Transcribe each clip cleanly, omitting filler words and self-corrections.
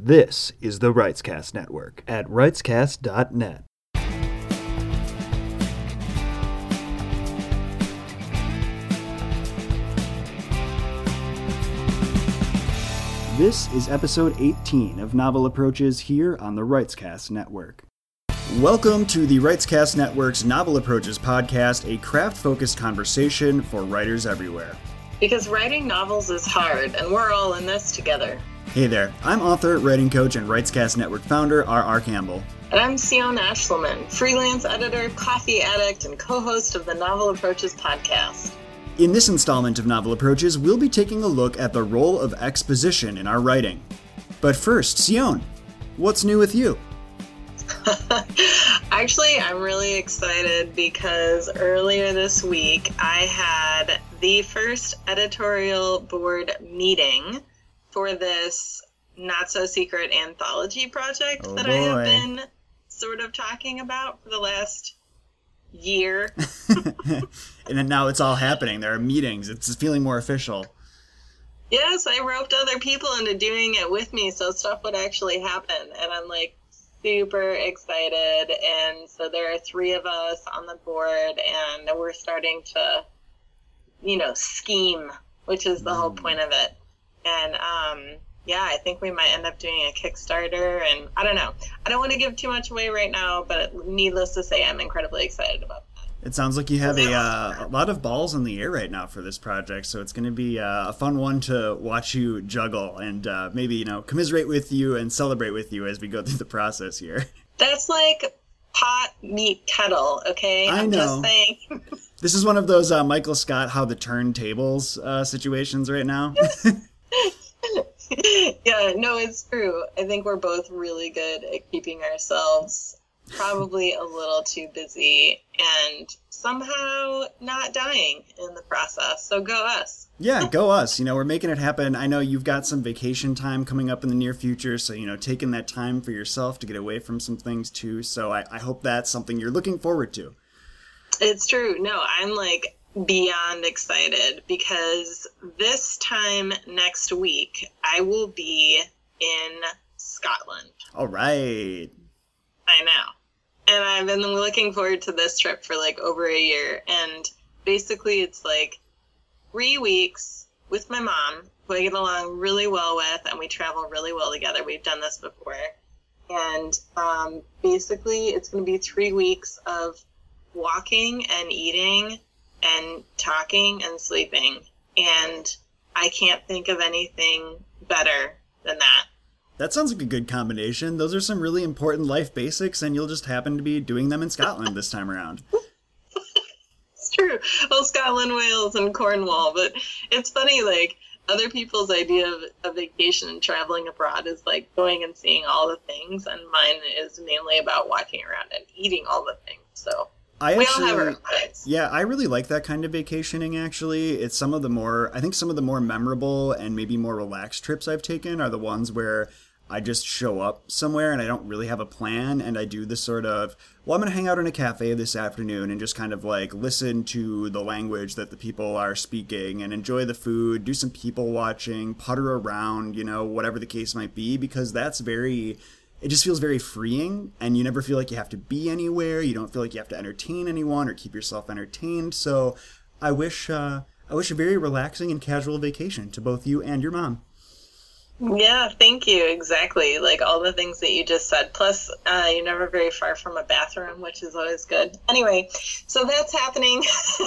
This is the Writescast Network at writescast.net. This is episode 18 of Novel Approaches here on the Writescast Network. Welcome to the Writescast Network's Novel Approaches podcast, a craft-focused conversation for writers everywhere. Because writing novels is hard, and we're all in this together. Hey there, I'm author, writing coach, and Writescast Network founder, R.R. Campbell. And I'm Sion Ashleman, freelance editor, coffee addict, and co-host of the Novel Approaches podcast. In this installment of Novel Approaches, we'll be taking a look at the role of exposition in our writing. But first, Sion, what's new with you? Actually, I'm really excited because earlier this week, I had the first editorial board meeting for this not-so-secret anthology project I have been sort of talking about for the last year. And then now it's all happening. There are meetings. It's feeling more official. Yes, I roped other people into doing it with me so stuff would actually happen. And I'm like super excited. And so there are 3 of us on the board and we're starting to, scheme, which is the whole point of it. And, I think we might end up doing a Kickstarter, and I don't know. I don't want to give too much away right now, but needless to say, I'm incredibly excited about that. It sounds like you have a lot of balls in the air right now for this project, so it's going to be a fun one to watch you juggle and maybe, commiserate with you and celebrate with you as we go through the process here. That's like pot, meet, kettle, okay? I'm just saying. This is one of those Michael Scott, how the turntables situations right now. Yeah, no, it's true. I think we're both really good at keeping ourselves probably a little too busy and somehow not dying in the process. So go us. Yeah, go us. We're making it happen. I know you've got some vacation time coming up in the near future, so, taking that time for yourself to get away from some things too. So I hope that's something you're looking forward to. It's true. No, I'm beyond excited because this time next week I will be in Scotland. All right. I know. And I've been looking forward to this trip for over a year. And basically it's 3 weeks with my mom, who I get along really well with, and we travel really well together. We've done this before. And basically it's going to be 3 weeks of walking and eating and talking and sleeping. And I can't think of anything better than that. That sounds like a good combination. Those are some really important life basics, and you'll just happen to be doing them in Scotland this time around. It's true. Well, Scotland, Wales, and Cornwall. But it's funny, other people's idea of vacation and traveling abroad is going and seeing all the things, and mine is mainly about walking around and eating all the things. So we all have our lives. Yeah, I really like that kind of vacationing, actually. It's some of the more memorable and maybe more relaxed trips I've taken are the ones where I just show up somewhere and I don't really have a plan, and I do this sort of, I'm going to hang out in a cafe this afternoon and just kind of listen to the language that the people are speaking and enjoy the food, do some people watching, putter around, whatever the case might be, because it just feels very freeing, and you never feel like you have to be anywhere. You don't feel like you have to entertain anyone or keep yourself entertained. So I wish a very relaxing and casual vacation to both you and your mom. Yeah, thank you. Exactly. All the things that you just said. Plus, you're never very far from a bathroom, which is always good. Anyway, so that's happening.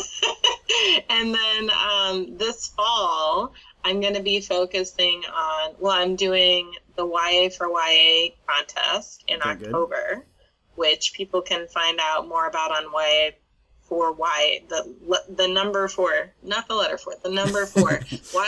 And then this fall, I'm going to be focusing on, I'm doing the YA for YA contest in October, which people can find out more about on YA for YA, the number 4, not the letter 4, the number 4,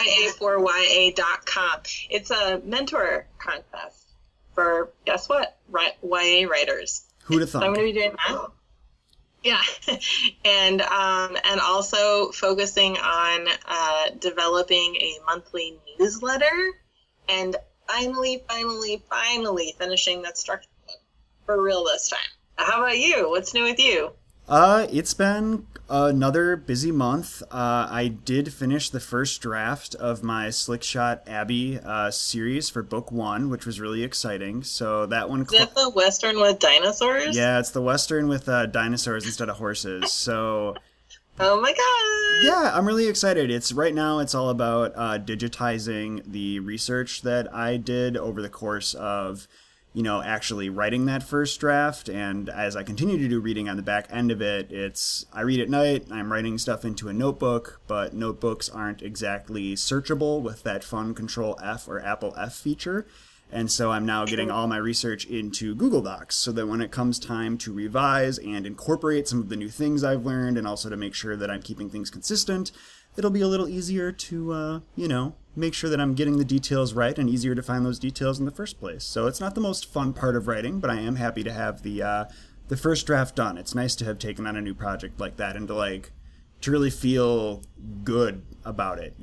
YA4YA.com. It's a mentor contest for, guess what, YA writers. Who'd have thought? So I'm going to be doing that. Yeah. And also focusing on developing a monthly newsletter and finally finishing that structure for real this time. How about you? What's new with you? It's been another busy month. I did finish the first draft of my Slickshot Abby series for book 1, which was really exciting. So that one... Is that the Western with dinosaurs? Yeah, it's the Western with dinosaurs instead of horses. So... Oh my god! Yeah, I'm really excited. Right now it's all about digitizing the research that I did over the course of, actually writing that first draft. And as I continue to do reading on the back end of it, I read at night, I'm writing stuff into a notebook, but notebooks aren't exactly searchable with that fun Control F or Apple F feature. And so I'm now getting all my research into Google Docs so that when it comes time to revise and incorporate some of the new things I've learned and also to make sure that I'm keeping things consistent, it'll be a little easier to, make sure that I'm getting the details right and easier to find those details in the first place. So it's not the most fun part of writing, but I am happy to have the first draft done. It's nice to have taken on a new project like that and to really feel good about it,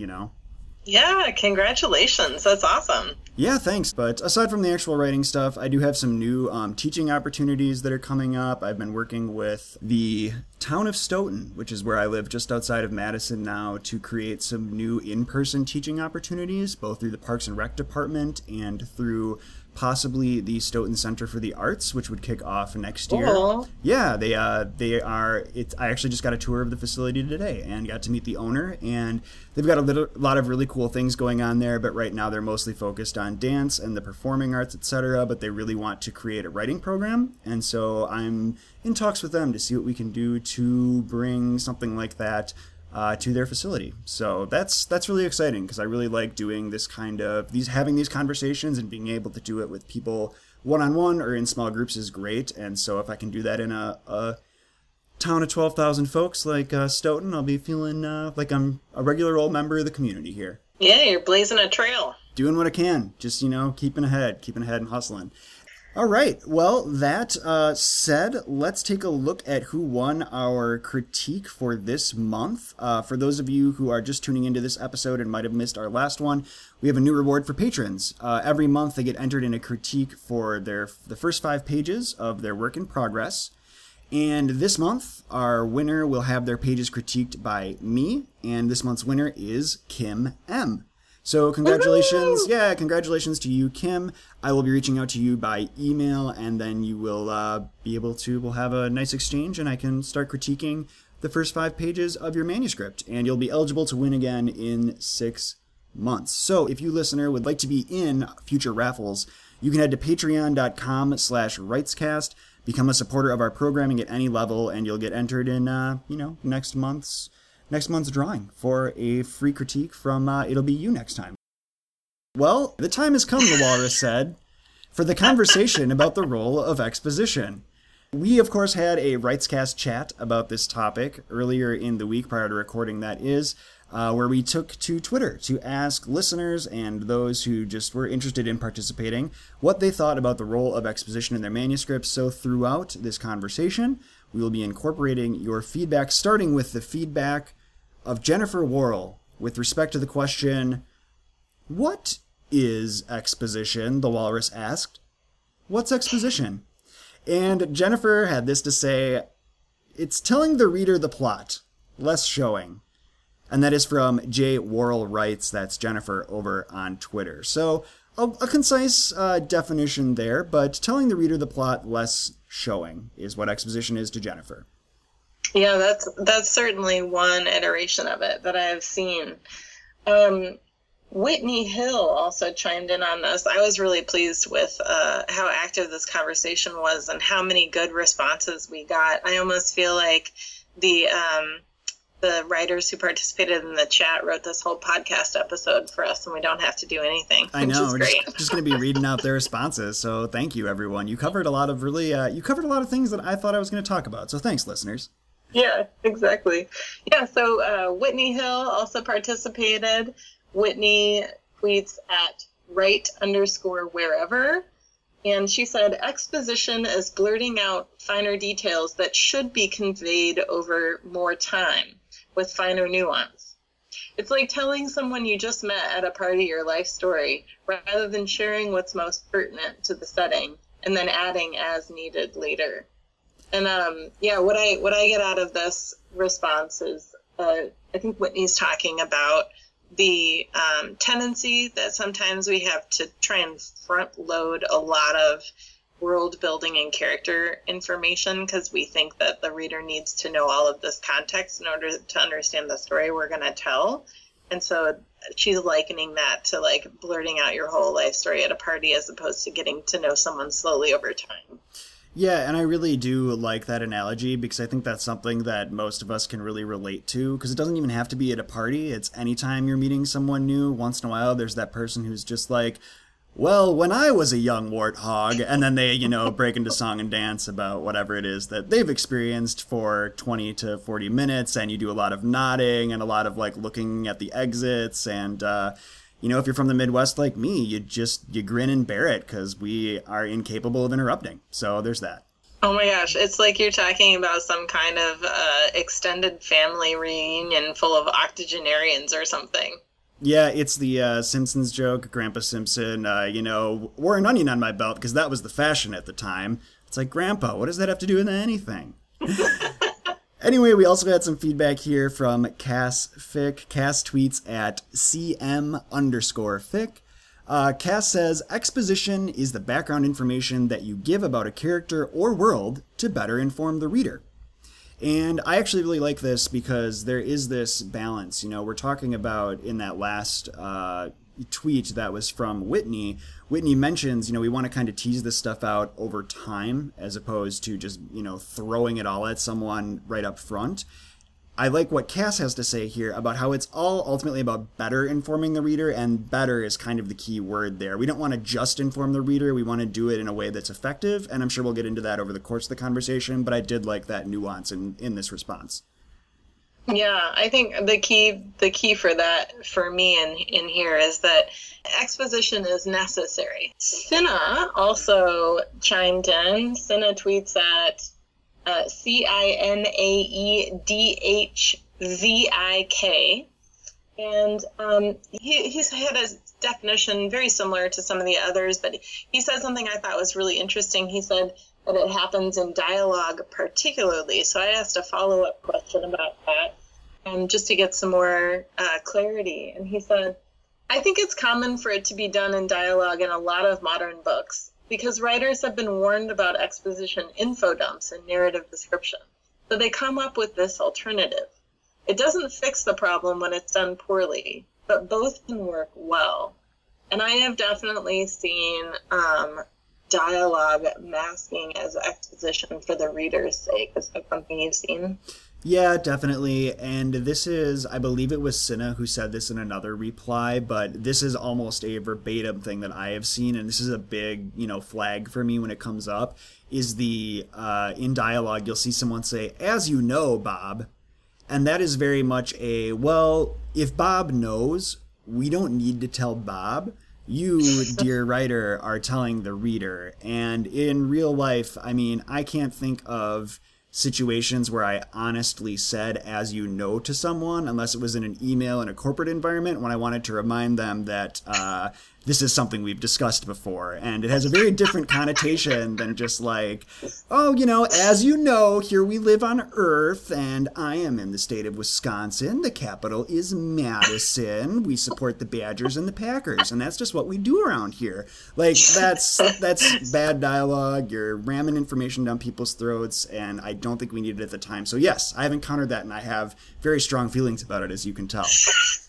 Yeah, congratulations. That's awesome. Yeah, thanks. But aside from the actual writing stuff, I do have some new teaching opportunities that are coming up. I've been working with the town of Stoughton, which is where I live just outside of Madison now, to create some new in-person teaching opportunities, both through the Parks and Rec Department and through possibly the Stoughton Center for the Arts, which would kick off next year. Cool. Yeah, they are. I actually just got a tour of the facility today and got to meet the owner, and they've got a lot of really cool things going on there. But right now they're mostly focused on dance and the performing arts, etc. But they really want to create a writing program, and so I'm in talks with them to see what we can do to bring something like that to their facility. So that's really exciting because I really like doing having these conversations, and being able to do it with people one-on-one or in small groups is great. And so if I can do that in a town of 12,000 folks like Stoughton, I'll be feeling like I'm a regular old member of the community here. Yeah, you're blazing a trail. Doing what I can, just keeping ahead and hustling. All right. Well, that said, let's take a look at who won our critique for this month. For those of you who are just tuning into this episode and might have missed our last one, we have a new reward for patrons. Every month they get entered in a critique for the first 5 pages of their work in progress. And this month, our winner will have their pages critiqued by me, and this month's winner is Kim M. So congratulations. Woo-hoo! Yeah, congratulations to you, Kim. I will be reaching out to you by email, and then you will we'll have a nice exchange, and I can start critiquing the first 5 pages of your manuscript, and you'll be eligible to win again in 6 months. So if you, listener, would like to be in future raffles, you can head to patreon.com/writescast, become a supporter of our programming at any level, and you'll get entered in, next month's drawing for a free critique from It'll Be You Next Time. Well, the time has come, the walrus said, for the conversation about the role of exposition. We, of course, had a WritesCast chat about this topic earlier in the week prior to recording, that is, where we took to Twitter to ask listeners and those who just were interested in participating what they thought about the role of exposition in their manuscripts. So throughout this conversation, we will be incorporating your feedback, starting with the feedback of Jennifer Worrell with respect to the question, what is exposition? The walrus asked. What's exposition? And Jennifer had this to say, it's telling the reader the plot, less showing. And that is from J. Worrell Writes, that's Jennifer over on Twitter. So a concise definition there, but telling the reader the plot, less showing, is what exposition is to Jennifer. Yeah, that's certainly one iteration of it that I have seen. Whitney Hill also chimed in on this. I was really pleased with how active this conversation was and how many good responses we got. I almost feel like the writers who participated in the chat wrote this whole podcast episode for us, and we don't have to do anything. I know. We're just going to be reading out their responses. So thank you, everyone. You covered a lot of things that I thought I was going to talk about. So thanks, listeners. Yeah, exactly. Yeah, so Whitney Hill also participated. Whitney tweets at write_wherever. And she said, exposition is blurting out finer details that should be conveyed over more time with finer nuance. It's like telling someone you just met at a party your life story rather than sharing what's most pertinent to the setting and then adding as needed later. And yeah, what I get out of this response is I think Whitney's talking about the tendency that sometimes we have to try and front load a lot of world building and character information because we think that the reader needs to know all of this context in order to understand the story we're going to tell. And so she's likening that to like blurting out your whole life story at a party as opposed to getting to know someone slowly over time. Yeah, and I really do like that analogy because I think that's something that most of us can really relate to, because it doesn't even have to be at a party. It's anytime you're meeting someone new. Once in a while, there's that person who's just like, well, when I was a young warthog, and then they, break into song and dance about whatever it is that they've experienced for 20 to 40 minutes, and you do a lot of nodding and a lot of, like, looking at the exits, and, if you're from the Midwest like me, you grin and bear it, because we are incapable of interrupting. So there's that. Oh my gosh, it's like you're talking about some kind of extended family reunion full of octogenarians or something. Yeah, it's the Simpsons joke, Grandpa Simpson, wore an onion on my belt because that was the fashion at the time. It's like, Grandpa, what does that have to do with anything? Anyway, we also had some feedback here from Cass Fick. Cass tweets at CM_Fick. Cass says, exposition is the background information that you give about a character or world to better inform the reader. And I actually really like this because there is this balance. We're talking about in that last tweet that was from Whitney. Whitney mentions, we want to kind of tease this stuff out over time as opposed to just, throwing it all at someone right up front. I like what Cass has to say here about how it's all ultimately about better informing the reader, and better is kind of the key word there. We don't want to just inform the reader. We want to do it in a way that's effective, and I'm sure we'll get into that over the course of the conversation, but I did like that nuance in this response. Yeah, I think the key for that for me in here is that exposition is necessary. Cinna also chimed in. Cinna tweets at CINAEDHZIK, and he's had a definition very similar to some of the others, but he said something I thought was really interesting. He said that it happens in dialogue particularly, so I asked a follow-up question about that just to get some more clarity, and he said, I think it's common for it to be done in dialogue in a lot of modern books, because writers have been warned about exposition info dumps and narrative description. So they come up with this alternative. It doesn't fix the problem when it's done poorly, but both can work well. And I have definitely seen dialogue masking as exposition for the reader's sake. Is that something you've seen? Yeah, definitely. And this is, I believe it was Cinna who said this in another reply, but this is almost a verbatim thing that I have seen. And this is a big, flag for me when it comes up, is the, in dialogue, you'll see someone say, as you know, Bob. And that is very much a, well, if Bob knows, we don't need to tell Bob. You, dear writer, are telling the reader. And in real life, I can't think of situations where I honestly said, as you know, to someone, unless it was in an email in a corporate environment when I wanted to remind them that this is something we've discussed before. And it has a very different connotation than just like, oh, as you know, here we live on Earth, and I am in the state of Wisconsin. The capital is Madison. We support the Badgers and the Packers, and that's just what we do around here. Like, that's bad dialogue. You're ramming information down people's throats, and I don't think we needed it at the time. So yes, I have encountered that, and I have very strong feelings about it, as you can tell.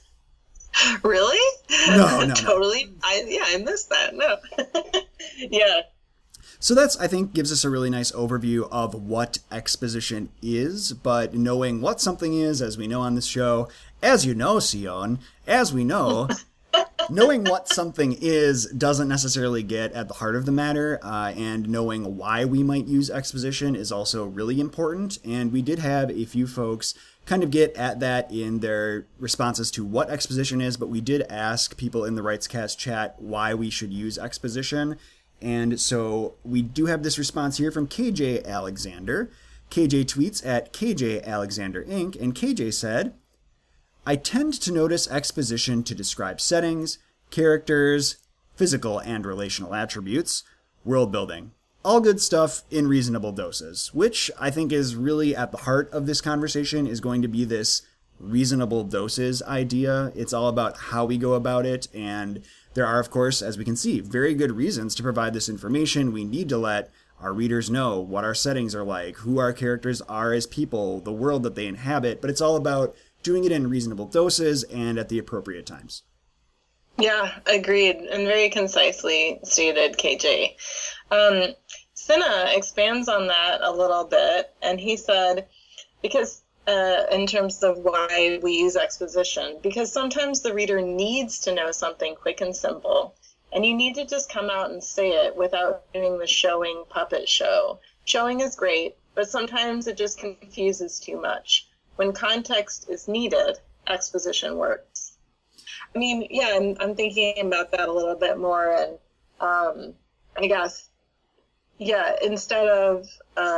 Really? No. Totally. I missed that. No. Yeah. So that's, I think, gives us a really nice overview of what exposition is, but knowing what something is, as we know on this show, as you know, Sion, as we know, knowing what something is doesn't necessarily get at the heart of the matter, and knowing why we might use exposition is also really important, and we did have a few folks kind of get at that in their responses to what exposition is, but we did ask people in the Writescast chat why we should use exposition. And so we do have this response here from KJ Alexander. KJ tweets at KJ Alexander Inc., and KJ said, I tend to notice exposition to describe settings, characters, physical and relational attributes, world building. all good stuff in reasonable doses, which I think is really at the heart of this conversation, is going to be this reasonable doses idea. It's all about how we go about it, and there are, of course, as we can see, very good reasons to provide this information. We need to let our readers know what our settings are like, who our characters are as people, the world that they inhabit, but it's all about doing it in reasonable doses and at the appropriate times. Yeah, agreed, and very concisely stated, KJ. Cinna expands on that a little bit, and he said, because in terms of why we use exposition, because sometimes the reader needs to know something quick and simple, and you need to just come out and say it without doing the showing puppet show. Showing is great, but sometimes it just confuses too much. When context is needed, exposition works. I mean, yeah, I'm thinking about that a little bit more, and I guess, yeah, instead of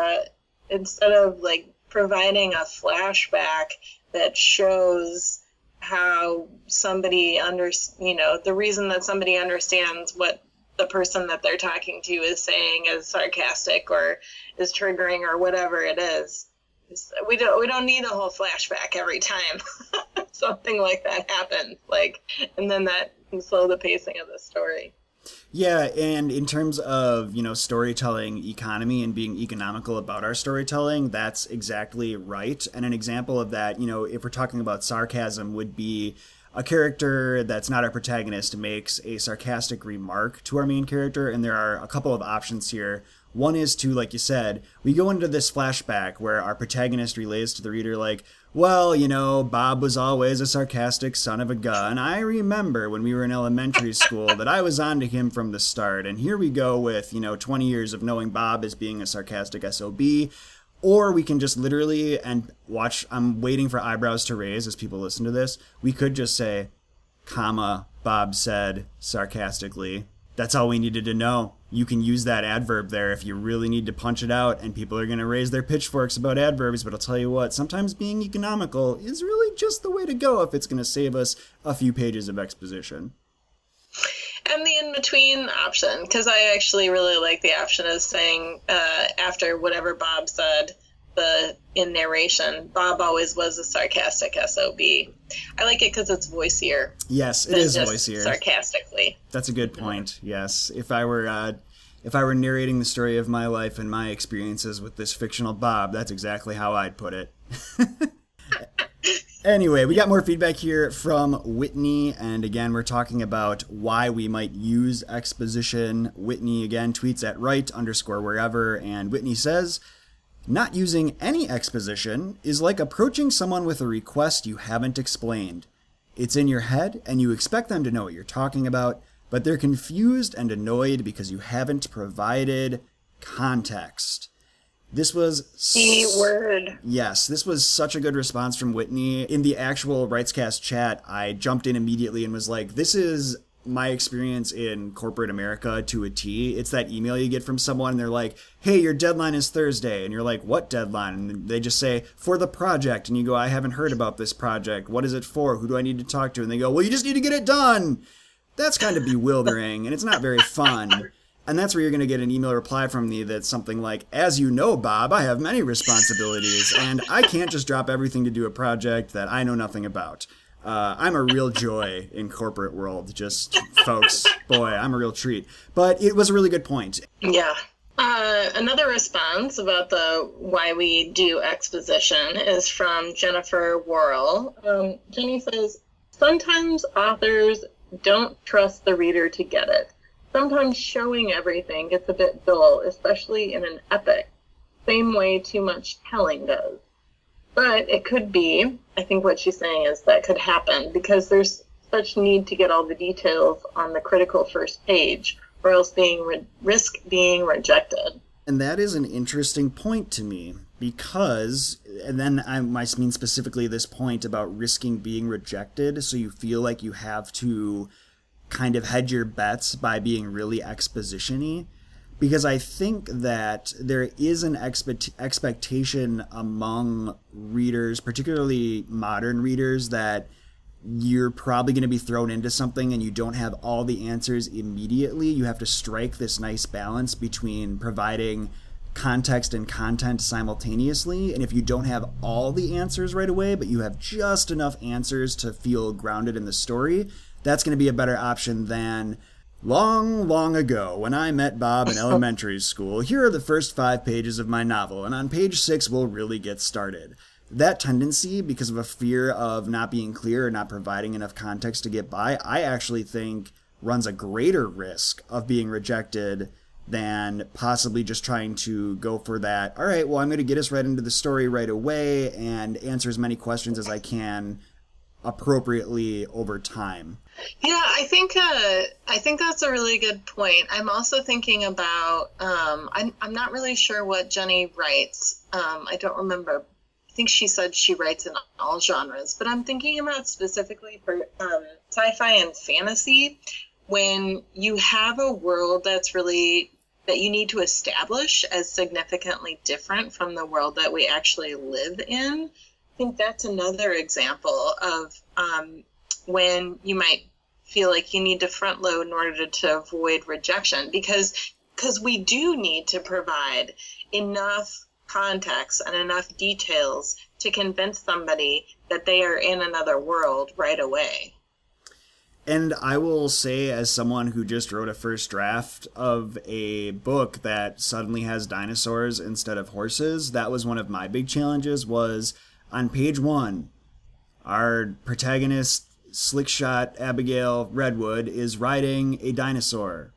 like providing a flashback that shows how somebody the reason that somebody understands what the person that they're talking to is saying is sarcastic or is triggering or whatever it is. We don't need a whole flashback every time something like that happens, and then that can slow the pacing of the story. Yeah, and in terms of, storytelling economy and being economical about our storytelling, that's exactly right. And an example of that, if we're talking about sarcasm, would be a character that's not our protagonist makes a sarcastic remark to our main character, and there are a couple of options here. One is to, like you said, we go into this flashback where our protagonist relays to the reader well, Bob was always a sarcastic son of a gun. I remember when we were in elementary school that I was on to him from the start. And here we go with, 20 years of knowing Bob as being a sarcastic SOB. Or we can just literally, and watch, I'm waiting for eyebrows to raise as people listen to this. We could just say, comma, Bob said sarcastically. That's all we needed to know. You can use that adverb there if you really need to punch it out, and people are going to raise their pitchforks about adverbs, but I'll tell you what, sometimes being economical is really just the way to go if it's going to save us a few pages of exposition. And the in-between option, because I actually really like the option of saying, after whatever Bob said, in narration, Bob always was a sarcastic SOB. I like it because it's voicier. Yes, it is voicier. Sarcastically. That's a good point. Yes, if I were narrating the story of my life and my experiences with this fictional Bob, that's exactly how I'd put it. Anyway, we got more feedback here from Whitney, and again, we're talking about why we might use exposition. Whitney, again, tweets at right_wherever, and Whitney says, not using any exposition is like approaching someone with a request you haven't explained. It's in your head, and you expect them to know what you're talking about, but they're confused and annoyed because you haven't provided context. This was... word. Yes, this was such a good response from Whitney. In the actual Writescast chat, I jumped in immediately and was like, this is my experience in corporate America to a T. It's that email you get from someone and they're like, hey, your deadline is Thursday. And you're like, what deadline? And they just say, for the project. And you go, I haven't heard about this project. What is it for? Who do I need to talk to? And they go, well, you just need to get it done. That's kind of bewildering and it's not very fun. And that's where you're going to get an email reply from me that's something like, as you know, Bob, I have many responsibilities and I can't just drop everything to do a project that I know nothing about. I'm a real joy in corporate world. Just, folks, boy, I'm a real treat. But it was a really good point. Yeah. Another response about the why we do exposition is from Jennifer Worrell. Jenny says, sometimes authors don't trust the reader to get it. Sometimes showing everything gets a bit dull, especially in an epic. Same way too much telling does. But it could be, I think what she's saying is that could happen because there's such need to get all the details on the critical first page or else risk being rejected. And that is an interesting point to me because, and then I mean specifically this point about risking being rejected, so you feel like you have to kind of hedge your bets by being really exposition-y. Because I think that there is an expectation among readers, particularly modern readers, that you're probably going to be thrown into something and you don't have all the answers immediately. You have to strike this nice balance between providing context and content simultaneously. And if you don't have all the answers right away, but you have just enough answers to feel grounded in the story, that's going to be a better option than long, long ago when I met Bob in elementary school. Here are the first 5 pages of my novel, and on page 6 we'll really get started. That tendency, because of a fear of not being clear or not providing enough context to get by, I actually think runs a greater risk of being rejected than possibly just trying to go for that, all right, well, I'm going to get us right into the story right away and answer as many questions as I can appropriately over time. Yeah, I think that's a really good point. I'm also thinking about, I'm not really sure what Jenny writes. I don't remember. I think she said she writes in all genres, but I'm thinking about specifically for sci-fi and fantasy, when you have a world that you need to establish as significantly different from the world that we actually live in. I think that's another example of when you might feel like you need to front load in order to avoid rejection, because we do need to provide enough context and enough details to convince somebody that they are in another world right away. And I will say, as someone who just wrote a first draft of a book that suddenly has dinosaurs instead of horses, that was one of my big challenges. Was on page 1, our protagonist, Slickshot Abigail Redwood, is riding a dinosaur.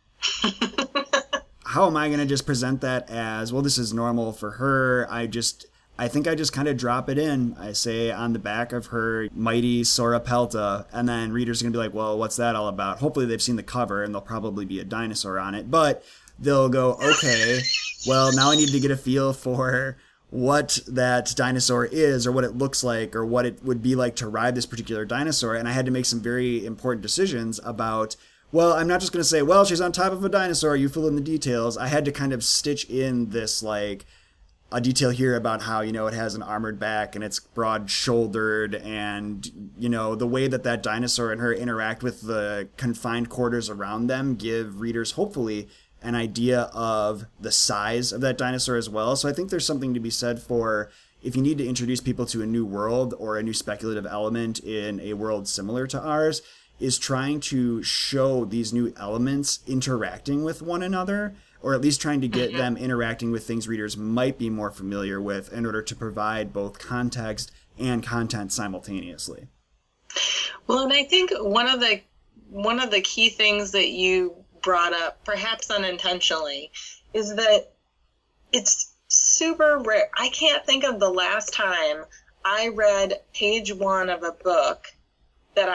How am I going to just present that as, well, this is normal for her? I think I just kind of drop it in. I say on the back of her mighty Sorapelta, and then readers are going to be like, well, what's that all about? Hopefully they've seen the cover and there'll probably be a dinosaur on it. But they'll go, okay, well, now I need to get a feel for what that dinosaur is, or what it looks like, or what it would be like to ride this particular dinosaur. And I had to make some very important decisions about, well, I'm not just going to say, well, she's on top of a dinosaur, you fill in the details. I had to kind of stitch in this, like, a detail here about how, it has an armored back and it's broad-shouldered, and, the way that dinosaur and her interact with the confined quarters around them give readers, hopefully, an idea of the size of that dinosaur as well. So I think there's something to be said for, if you need to introduce people to a new world or a new speculative element in a world similar to ours, is trying to show these new elements interacting with one another, or at least trying to get them interacting with things readers might be more familiar with, in order to provide both context and content simultaneously. Well, and I think one of the key things that you brought up, perhaps unintentionally, is that it's super rare. I can't think of the last time I read page 1 of a book that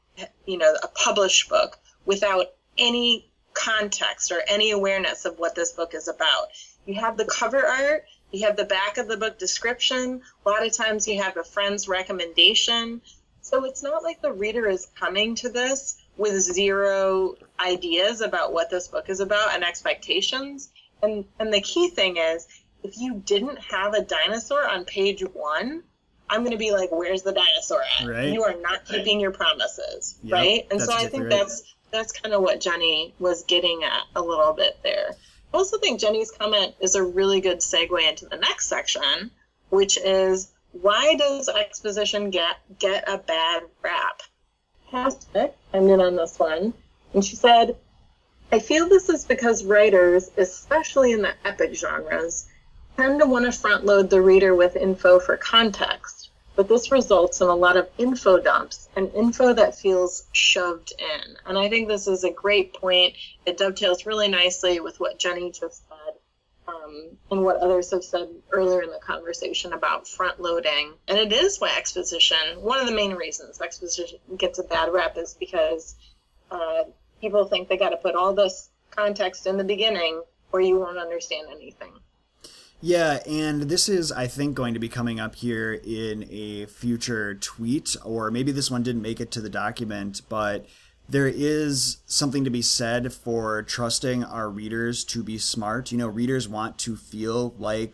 a published book, without any context or any awareness of what this book is about. You have the cover art, you have the back of the book description, a lot of times you have a friend's recommendation. So it's not like the reader is coming to this with zero ideas about what this book is about and expectations. And the key thing is, if you didn't have a dinosaur on page 1, I'm going to be like, where's the dinosaur at? Right. You are not keeping your promises, Yep, right? And so I think right. that's kind of what Jenny was getting at a little bit there. I also think Jenny's comment is a really good segue into the next section, which is, why does exposition get a bad rap? Fantastic. I'm in on this one. And she said, I feel this is because writers, especially in the epic genres, tend to want to front load the reader with info for context, but this results in a lot of info dumps and info that feels shoved in. And I think this is a great point. It dovetails really nicely with what Jenny just said, and what others have said earlier in the conversation about front loading. And it is why exposition, one of the main reasons exposition gets a bad rep, is because people think they got to put all this context in the beginning or you won't understand anything. Yeah, and this is, I think, going to be coming up here in a future tweet, or maybe this one didn't make it to the document, but there is something to be said for trusting our readers to be smart. Readers want to feel like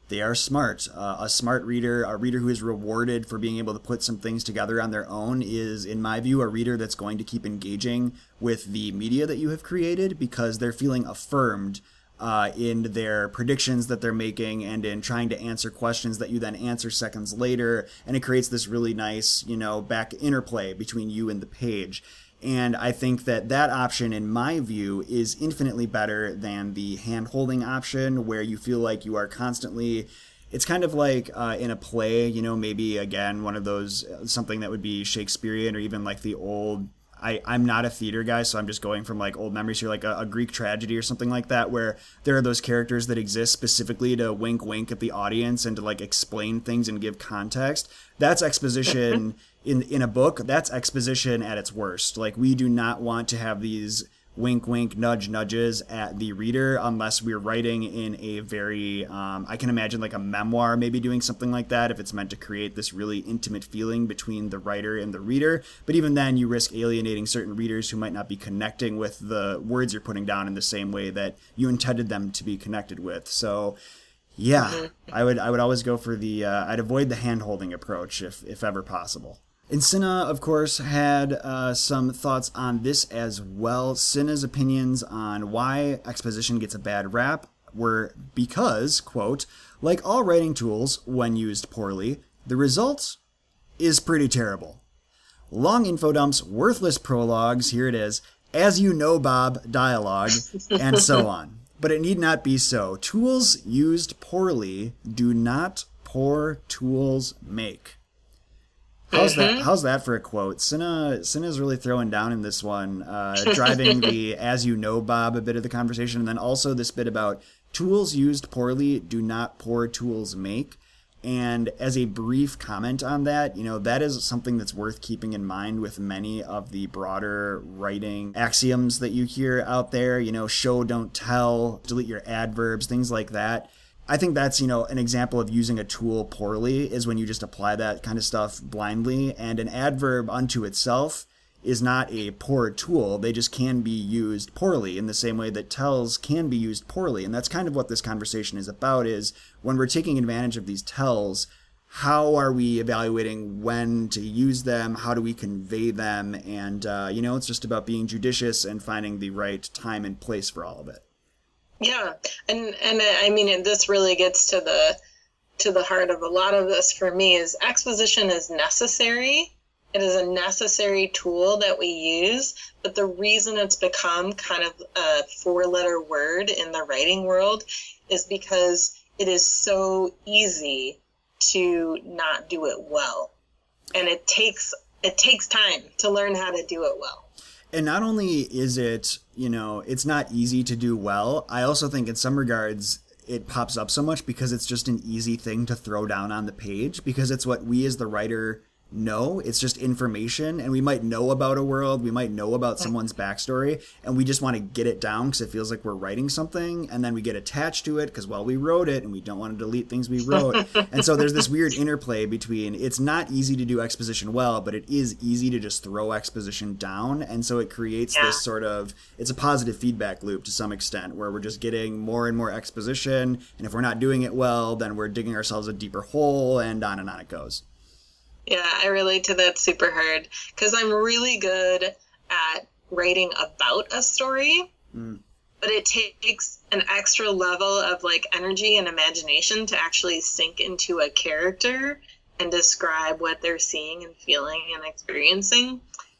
They are smart. A smart reader, a reader who is rewarded for being able to put some things together on their own is, in my view, a reader that's going to keep engaging with the media that you have created because they're feeling affirmed in their predictions that they're making and in trying to answer questions that you then answer seconds later. And it creates this really nice, back interplay between you and the page. And I think that that option, in my view, is infinitely better than the hand-holding option where you feel like you are constantly... It's kind of like in a play, maybe, again, one of those, something that would be Shakespearean or even like the old... I'm not a theater guy, so I'm just going from like old memories here, like a Greek tragedy or something like that, where there are those characters that exist specifically to wink at the audience and to like explain things and give context. That's exposition in a book. That's exposition at its worst. Like, we do not want to have these wink, nudges at the reader unless we're writing in a very, I can imagine like a memoir maybe doing something like that if it's meant to create this really intimate feeling between the writer and the reader. But even then, you risk alienating certain readers who might not be connecting with the words you're putting down in the same way that you intended them to be connected with. So yeah, I would always go for I'd avoid the hand-holding approach if ever possible. And Cinna, of course, had some thoughts on this as well. Cinna's opinions on why exposition gets a bad rap were because, quote, like all writing tools, when used poorly, the result is pretty terrible. Long info dumps, worthless prologues, here it is, as you know, Bob, dialogue, and so on. But it need not be so. Tools used poorly do not poor tools make. How's that for a quote? Cinna's really throwing down in this one, driving the as you know, Bob, a bit of the conversation, and then also this bit about tools used poorly do not poor tools make. And as a brief comment on that, that is something that's worth keeping in mind with many of the broader writing axioms that you hear out there, show, don't tell, delete your adverbs, things like that. I think that's, an example of using a tool poorly is when you just apply that kind of stuff blindly. And an adverb unto itself is not a poor tool. They just can be used poorly in the same way that tells can be used poorly. And that's kind of what this conversation is about, is when we're taking advantage of these tells, how are we evaluating when to use them? How do we convey them? And, it's just about being judicious and finding the right time and place for all of it. Yeah, and I mean, this really gets to the heart of a lot of this for me is exposition is necessary. It is a necessary tool that we use, but the reason it's become kind of a four-letter word in the writing world is because it is so easy to not do it well. And it takes time to learn how to do it well. And not only is it, it's not easy to do well, I also think in some regards it pops up so much because it's just an easy thing to throw down on the page because it's what we as the writer know. It's just information, and we might know about a world, we might know about someone's backstory, and we just want to get it down because it feels like we're writing something, and then we get attached to it because, well, we wrote it, and we don't want to delete things we wrote. And so there's this weird interplay between it's not easy to do exposition well, but it is easy to just throw exposition down, and so it creates this sort of, it's a positive feedback loop to some extent, where we're just getting more and more exposition, and if we're not doing it well, then we're digging ourselves a deeper hole, and on it goes. Yeah, I relate to that super hard because I'm really good at writing about a story, but it takes an extra level of like energy and imagination to actually sink into a character and describe what they're seeing and feeling and experiencing.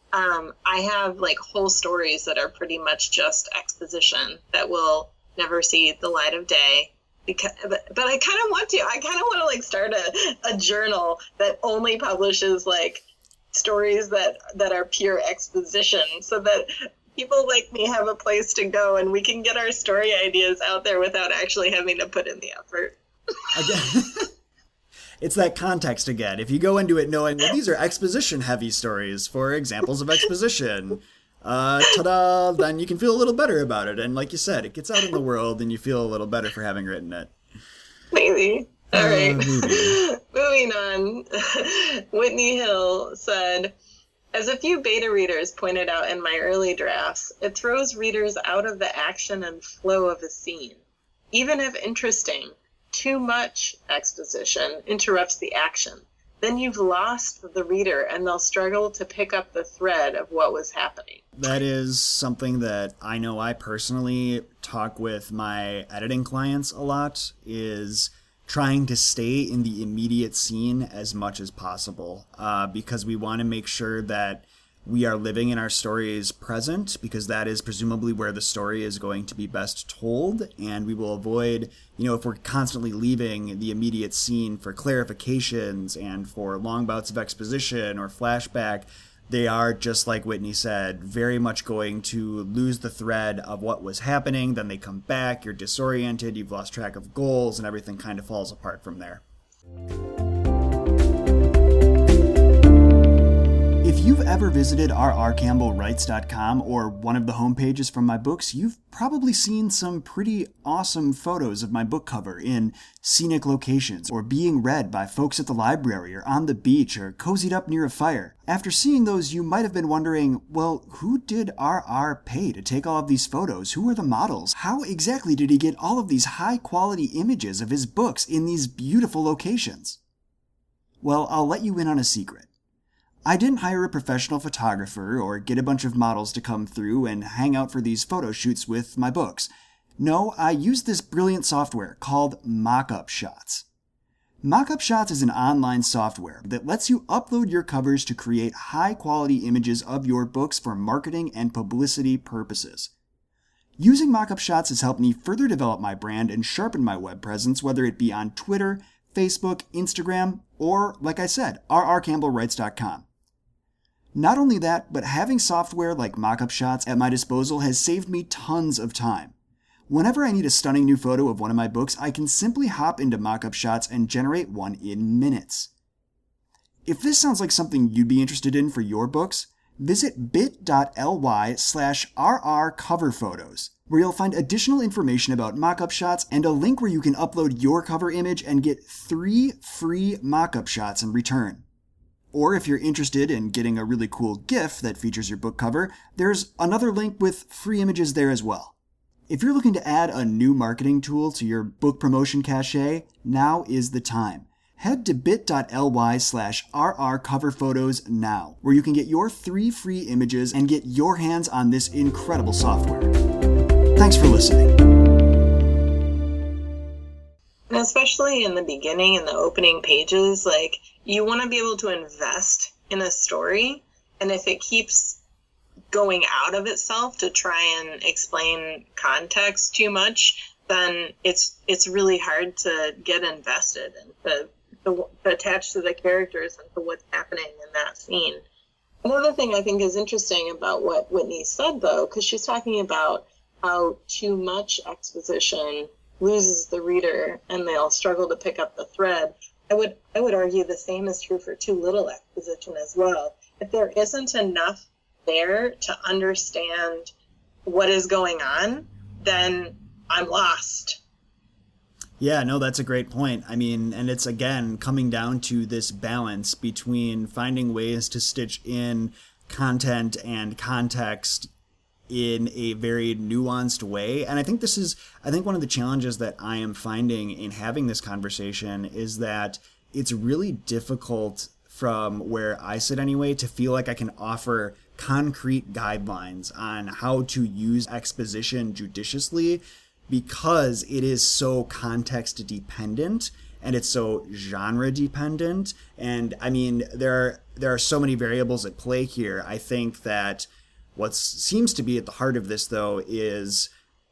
I have like whole stories that are pretty much just exposition that will never see the light of day. But I kind of want to like start a journal that only publishes like stories that are pure exposition so that people like me have a place to go and we can get our story ideas out there without actually having to put in the effort. Again, it's that context again. If you go into it knowing, well, these are exposition heavy stories for examples of exposition, ta-da, then you can feel a little better about it. And like you said, it gets out in the world and you feel a little better for having written it. Maybe. All right. Moving on. Whitney Hill said, as a few beta readers pointed out in my early drafts, it throws readers out of the action and flow of a scene. Even if interesting, too much exposition interrupts the action. Then you've lost the reader and they'll struggle to pick up the thread of what was happening. That is something that I know I personally talk with my editing clients a lot, is trying to stay in the immediate scene as much as possible, because we want to make sure that we are living in our story's present, because that is presumably where the story is going to be best told, and we will avoid, if we're constantly leaving the immediate scene for clarifications and for long bouts of exposition or flashback, they are, just like Whitney said, very much going to lose the thread of what was happening. Then they come back, you're disoriented, you've lost track of goals, and everything kind of falls apart from there. If you've ever visited rrcampbellwrites.com or one of the homepages from my books, you've probably seen some pretty awesome photos of my book cover in scenic locations, or being read by folks at the library, or on the beach, or cozied up near a fire. After seeing those, you might have been wondering, well, who did RR pay to take all of these photos? Who are the models? How exactly did he get all of these high-quality images of his books in these beautiful locations? Well, I'll let you in on a secret. I didn't hire a professional photographer or get a bunch of models to come through and hang out for these photo shoots with my books. No, I used this brilliant software called Mockup Shots. Mockup Shots is an online software that lets you upload your covers to create high-quality images of your books for marketing and publicity purposes. Using Mockup Shots has helped me further develop my brand and sharpen my web presence, whether it be on Twitter, Facebook, Instagram, or, like I said, rrcampbellwrites.com. Not only that, but having software like Mockup Shots at my disposal has saved me tons of time. Whenever I need a stunning new photo of one of my books, I can simply hop into Mockup Shots and generate one in minutes. If this sounds like something you'd be interested in for your books, visit bit.ly/rrcoverphotos, where you'll find additional information about Mockup Shots and a link where you can upload your cover image and get 3 free Mockup Shots in return. Or if you're interested in getting a really cool GIF that features your book cover, there's another link with free images there as well. If you're looking to add a new marketing tool to your book promotion cachet, now is the time. Head to bit.ly/rrcoverphotos now, where you can get your 3 free images and get your hands on this incredible software. Thanks for listening. And especially in the beginning, in the opening pages, you want to be able to invest in a story, and if it keeps going out of itself to try and explain context too much, then it's really hard to get invested and to attach to the characters and to what's happening in that scene. Another thing I think is interesting about what Whitney said, though, because she's talking about how too much exposition loses the reader and they'll struggle to pick up the thread. I would argue the same is true for too little exposition as well. If there isn't enough there to understand what is going on, then I'm lost. Yeah, no, that's a great point. I mean, and it's, again, coming down to this balance between finding ways to stitch in content and context in a very nuanced way. And I think one of the challenges that I am finding in having this conversation is that it's really difficult, from where I sit anyway, to feel like I can offer concrete guidelines on how to use exposition judiciously, because it is so context dependent and it's so genre dependent. And I mean, there are so many variables at play here. I think that what seems to be at the heart of this, though, is,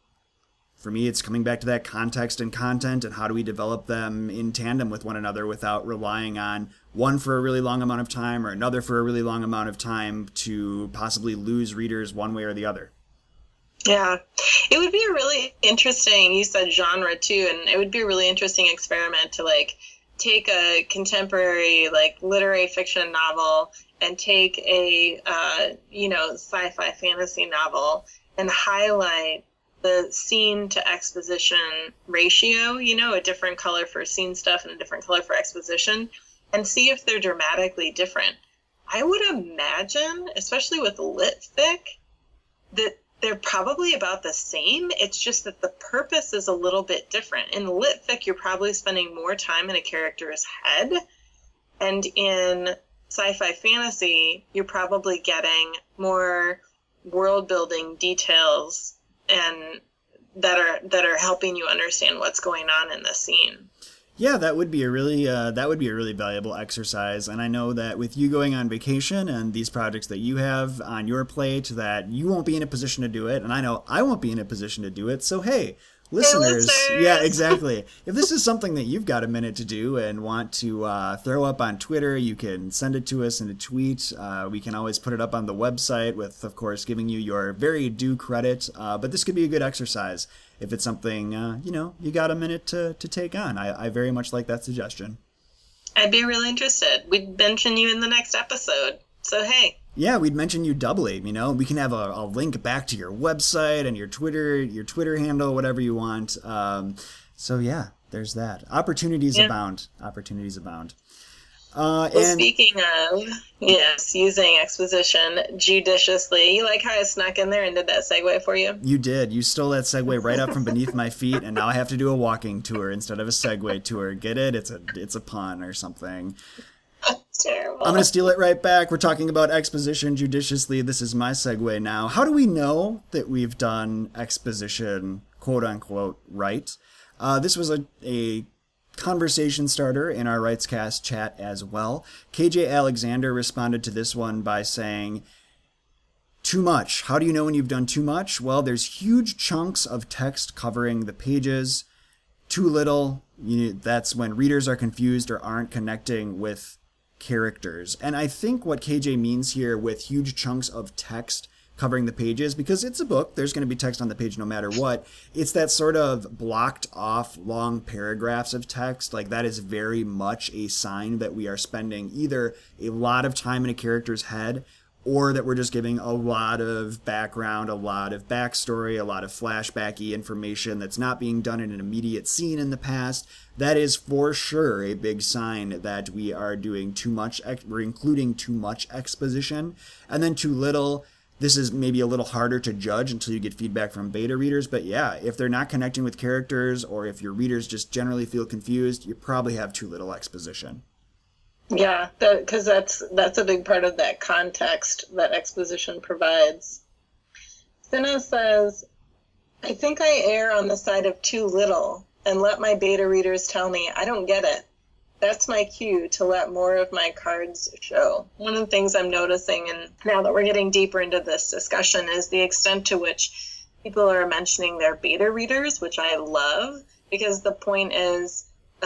for me, it's coming back to that context and content, and how do we develop them in tandem with one another without relying on one for a really long amount of time or another for a really long amount of time to possibly lose readers one way or the other. Yeah, it would be a really interesting, you said genre too, and it would be a really interesting experiment to take a contemporary literary fiction novel and take a sci-fi fantasy novel and highlight the scene to exposition ratio, a different color for scene stuff and a different color for exposition, and see if they're dramatically different. I would imagine, especially with lit fic, that they're probably about the same. It's just that the purpose is a little bit different. In lit fic, you're probably spending more time in a character's head. And in sci-fi fantasy, you're probably getting more world building details and that are helping you understand what's going on in the scene. Yeah, that would be a really valuable exercise. And I know that with you going on vacation and these projects that you have on your plate, that you won't be in a position to do it, and I know I won't be in a position to do it. So hey, listeners, yeah, exactly. If this is something that you've got a minute to do and want to throw up on Twitter, you can send it to us in a tweet. We can always put it up on the website with, of course, giving you your very due credit. But this could be a good exercise if it's something, you got a minute to take on. I very much like that suggestion. I'd be really interested. We'd mention you in the next episode. So, hey. Yeah, we'd mention you doubly, we can have a link back to your website and your Twitter handle, whatever you want. So yeah, there's that. Opportunities abound. Speaking of, yes, using exposition judiciously, you like how I snuck in there and did that segue for you? You did. You stole that segue right up from beneath my feet, and now I have to do a walking tour instead of a segue tour. Get it? It's a pun or something. Terrible. I'm going to steal it right back. We're talking about exposition judiciously. This is my segue now. How do we know that we've done exposition, quote unquote, right? This was a conversation starter in our RightsCast chat as well. KJ Alexander responded to this one by saying, too much. How do you know when you've done too much? Well, there's huge chunks of text covering the pages. Too little, that's when readers are confused or aren't connecting with characters. And I think what KJ means here with huge chunks of text covering the pages, because it's a book, there's going to be text on the page no matter what, it's that sort of blocked off long paragraphs of text. Like, that is very much a sign that we are spending either a lot of time in a character's head, or that we're just giving a lot of background, a lot of backstory, a lot of flashbacky information that's not being done in an immediate scene in the past. That is for sure a big sign that we are doing too much, we're including too much exposition. And then too little, this is maybe a little harder to judge until you get feedback from beta readers. But yeah, if they're not connecting with characters, or if your readers just generally feel confused, you probably have too little exposition. Yeah, because that's a big part of that context that exposition provides. Cinna says, I think I err on the side of too little and let my beta readers tell me I don't get it. That's my cue to let more of my cards show. One of the things I'm noticing, and now that we're getting deeper into this discussion, is the extent to which people are mentioning their beta readers, which I love, because the point is,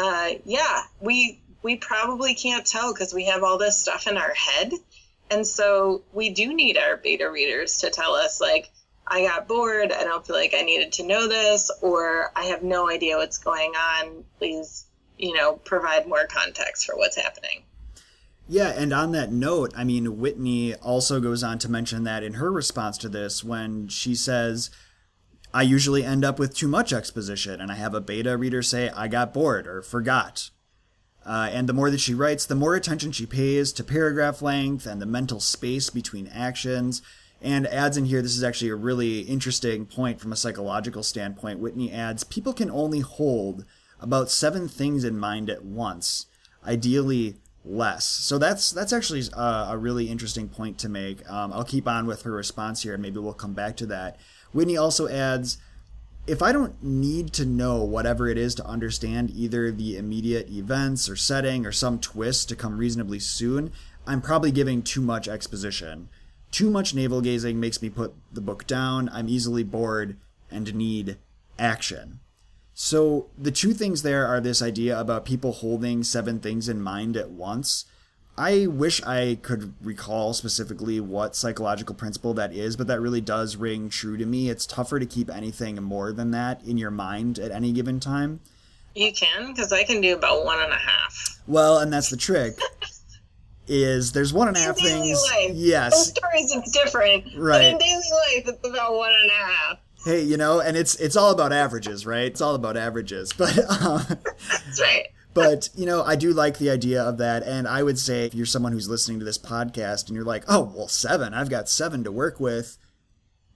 we probably can't tell because we have all this stuff in our head. And so we do need our beta readers to tell us, like, I got bored, I don't feel like I needed to know this, or I have no idea what's going on. Please, provide more context for what's happening. Yeah, and on that note, Whitney also goes on to mention that in her response to this, when she says, I usually end up with too much exposition, and I have a beta reader say, I got bored or forgot. And the more that she writes, the more attention she pays to paragraph length and the mental space between actions. And adds in here, this is actually a really interesting point from a psychological standpoint. Whitney adds, people can only hold about 7 things in mind at once, ideally less. So that's actually a really interesting point to make. I'll keep on with her response here, and maybe we'll come back to that. Whitney also adds, if I don't need to know whatever it is to understand either the immediate events or setting or some twist to come reasonably soon, I'm probably giving too much exposition. Too much navel-gazing makes me put the book down. I'm easily bored and need action. So the two things there are this idea about people holding 7 things in mind at once. I wish I could recall specifically what psychological principle that is, but that really does ring true to me. It's tougher to keep anything more than that in your mind at any given time. You can, because I can do about 1.5. Well, and that's the trick. Is there's 1.5 things. Life. Yes. Those stories, it's different. Right. But in daily life, it's about 1.5. Hey, and it's all about averages, right? It's all about averages. But that's right. But, I do like the idea of that. And I would say if you're someone who's listening to this podcast and you're like, oh, well, 7, I've got 7 to work with.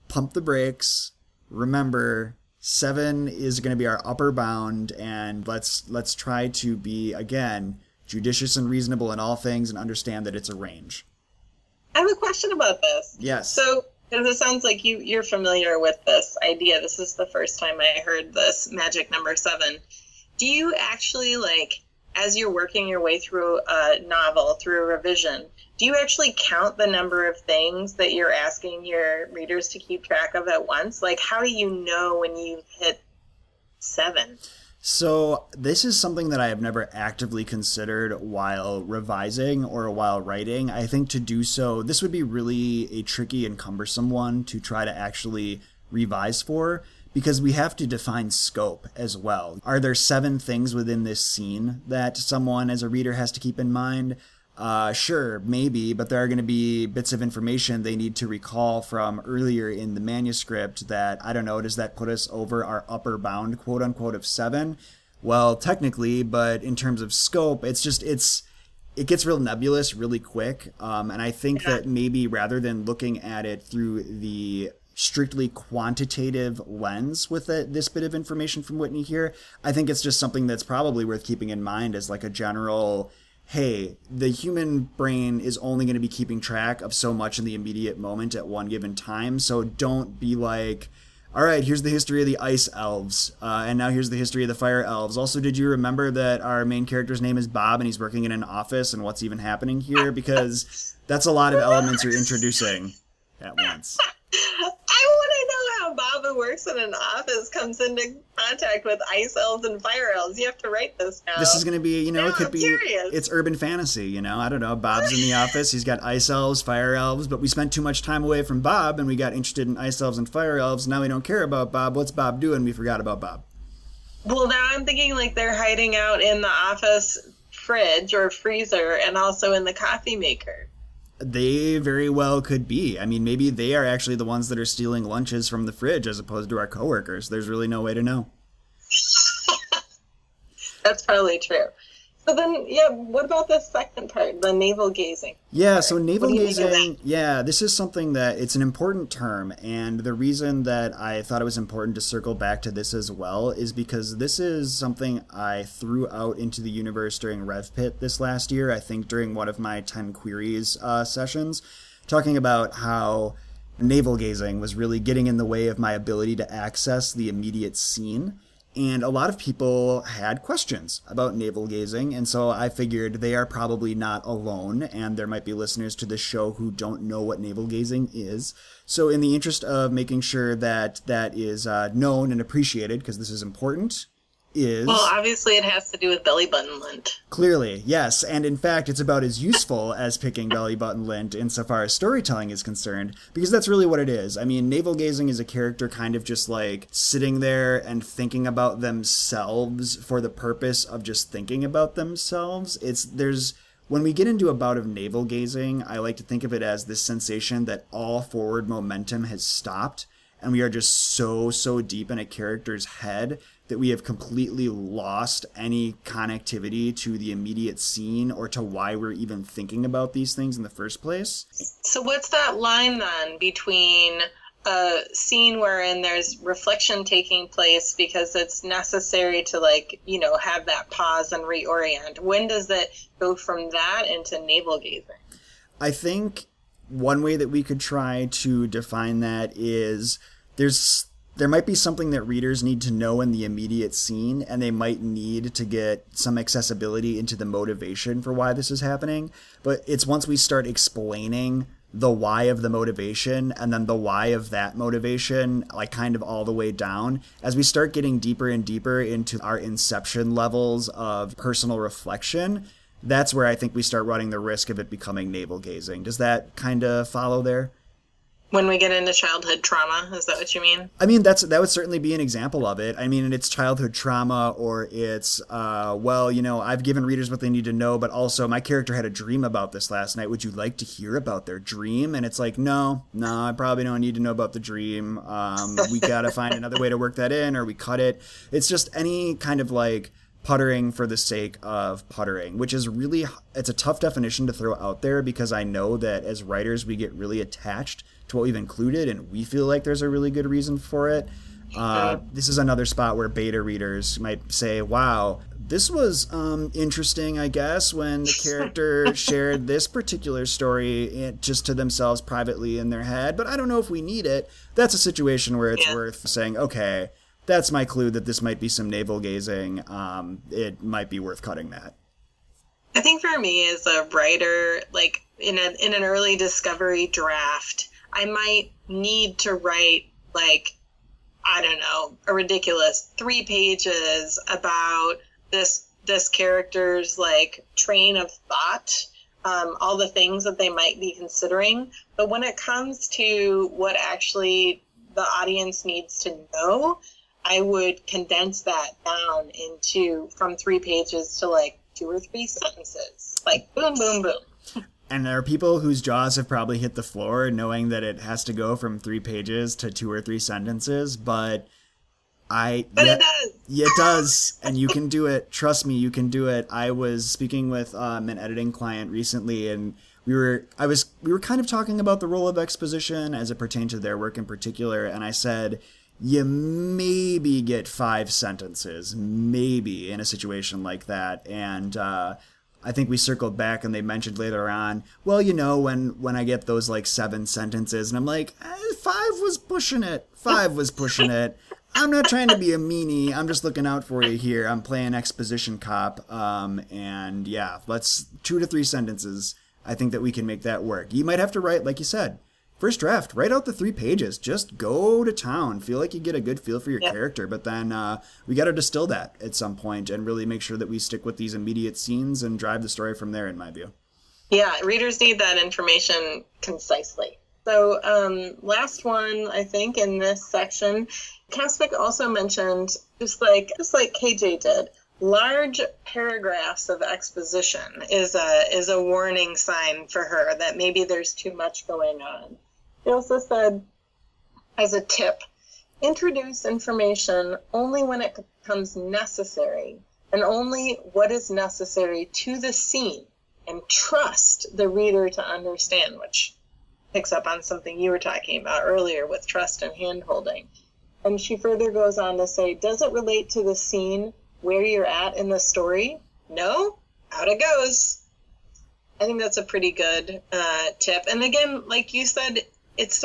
pump the brakes. Remember, 7 is going to be our upper bound, and let's try to be, again, judicious and reasonable in all things and understand that it's a range. I have a question about this. Yes. So, because it sounds like you're familiar with this idea. This is the first time I heard this magic number 7. Do you actually, like, as you're working your way through a novel, through a revision, do you actually count the number of things that you're asking your readers to keep track of at once? Like, how do you know when you've hit 7? So this is something that I have never actively considered while revising or while writing. I think to do so, this would be really a tricky and cumbersome one to try to actually revise for, because we have to define scope as well. Are there 7 things within this scene that someone as a reader has to keep in mind? Sure, maybe, but there are going to be bits of information they need to recall from earlier in the manuscript that, I don't know, does that put us over our upper bound, quote unquote, of 7? Well, technically, but in terms of scope, it gets real nebulous really quick. And I think that maybe rather than looking at it through the strictly quantitative lens with this bit of information from Whitney here, I think it's just something that's probably worth keeping in mind as like a general, hey, the human brain is only going to be keeping track of so much in the immediate moment at one given time. So don't be like, all right, here's the history of the ice elves, and now here's the history of the fire elves. Also, did you remember that our main character's name is Bob and he's working in an office, and what's even happening here? Because that's a lot of elements you're introducing at once. I want to know how Bob, who works in an office, comes into contact with ice elves and fire elves. You have to write this now. This is going to be, it could be, curious. It's urban fantasy, I don't know. Bob's in the office. He's got ice elves, fire elves, but we spent too much time away from Bob and we got interested in ice elves and fire elves. Now we don't care about Bob. What's Bob doing? We forgot about Bob. Well, now I'm thinking like they're hiding out in the office fridge or freezer and also in the coffee maker. They very well could be. I mean, maybe they are actually the ones that are stealing lunches from the fridge as opposed to our coworkers. There's really no way to know. That's probably true. So then, what about the second part, the navel gazing? Yeah, so navel gazing, this is something that it's an important term, and the reason that I thought it was important to circle back to this as well is because this is something I threw out into the universe during RevPit this last year, I think during one of my 10 queries sessions, talking about how navel gazing was really getting in the way of my ability to access the immediate scene. And a lot of people had questions about navel gazing, and so I figured they are probably not alone, and there might be listeners to this show who don't know what navel gazing is. So in the interest of making sure that that is known and appreciated, because this is important, Well, obviously it has to do with belly button lint. Clearly, yes. And in fact, it's about as useful as picking belly button lint insofar as storytelling is concerned, because that's really what it is. I mean, navel gazing is a character kind of just like sitting there and thinking about themselves for the purpose of just thinking about themselves. When we get into a bout of navel gazing, I like to think of it as this sensation that all forward momentum has stopped, and we are just so deep in a character's head that we have completely lost any connectivity to the immediate scene or to why we're even thinking about these things in the first place. So what's that line then between a scene wherein there's reflection taking place because it's necessary to have that pause and reorient? When does it go from that into navel gazing? I think one way that we could try to define that is there might be something that readers need to know in the immediate scene, and they might need to get some accessibility into the motivation for why this is happening. But it's once we start explaining the why of the motivation and then the why of that motivation, like kind of all the way down, as we start getting deeper and deeper into our inception levels of personal reflection, that's where I think we start running the risk of it becoming navel gazing. Does that kind of follow there? When we get into childhood trauma, is that what you mean? I mean, that would certainly be an example of it. I mean, it's childhood trauma, or it's, I've given readers what they need to know, but also my character had a dream about this last night. Would you like to hear about their dream? And it's like, no, I probably don't need to know about the dream. We got to find another way to work that in, or we cut it. It's just any kind of puttering for the sake of puttering, which is really, it's a tough definition to throw out there because I know that as writers we get really attached to what we've included and we feel like there's a really good reason for it. This is another spot where beta readers might say, wow, this was interesting, I guess, when the character shared this particular story just to themselves privately in their head, but I don't know if we need it. That's a situation where it's worth saying, okay, that's my clue that this might be some navel gazing. It might be worth cutting that. I think for me as a writer, like in an early discovery draft, I might need to write like, I don't know, a ridiculous 3 pages about this character's like train of thought, all the things that they might be considering. But when it comes to what actually the audience needs to know, I would condense that down from 3 pages to like 2 or 3 sentences, like boom, boom, boom. And there are people whose jaws have probably hit the floor knowing that it has to go from 3 pages to 2 or 3 sentences, but it does. Yeah, it does. And you can do it. Trust me, you can do it. I was speaking with an editing client recently, and we were kind of talking about the role of exposition as it pertained to their work in particular, and I said, you maybe get 5 sentences, maybe, in a situation like that. And I think we circled back and they mentioned later on, well, you know, when I get those like 7 sentences, and I'm like, 5 was pushing it. 5 was pushing it. I'm not trying to be a meanie. I'm just looking out for you here. I'm playing exposition cop. And yeah, let's 2 to 3 sentences. I think that we can make that work. You might have to write, like you said, first draft, write out the 3 pages. Just go to town. Feel like you get a good feel for your character. But then we got to distill that at some point and really make sure that we stick with these immediate scenes and drive the story from there, in my view. Yeah, readers need that information concisely. So last one, I think, in this section, Caspic also mentioned, just like KJ did, large paragraphs of exposition is a warning sign for her that maybe there's too much going on. He also said, as a tip, introduce information only when it becomes necessary and only what is necessary to the scene, and trust the reader to understand, which picks up on something you were talking about earlier with trust and hand-holding. And she further goes on to say, does it relate to the scene where you're at in the story? No? Out it goes. I think that's a pretty good tip. And again, like you said, it's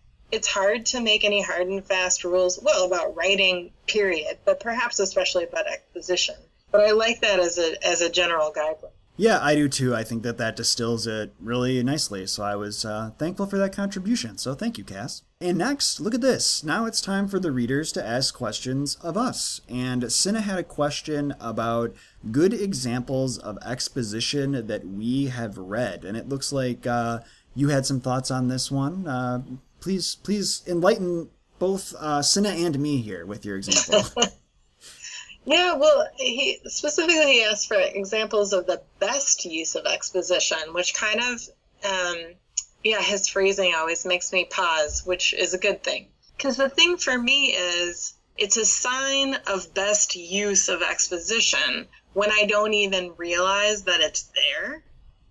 hard to make any hard and fast rules, well, about writing, period, but perhaps especially about exposition. But I like that as a general guideline. Yeah, I do too. I think that distills it really nicely. So I was thankful for that contribution. So thank you, Cass. And next, look at this. Now it's time for the readers to ask questions of us. And Cinna had a question about good examples of exposition that we have read. And it looks like you had some thoughts on this one. Please enlighten both Cinna and me here with your example. Yeah, well, he specifically asked for examples of the best use of exposition, which kind of, his phrasing always makes me pause, which is a good thing. Because the thing for me is, it's a sign of best use of exposition when I don't even realize that it's there.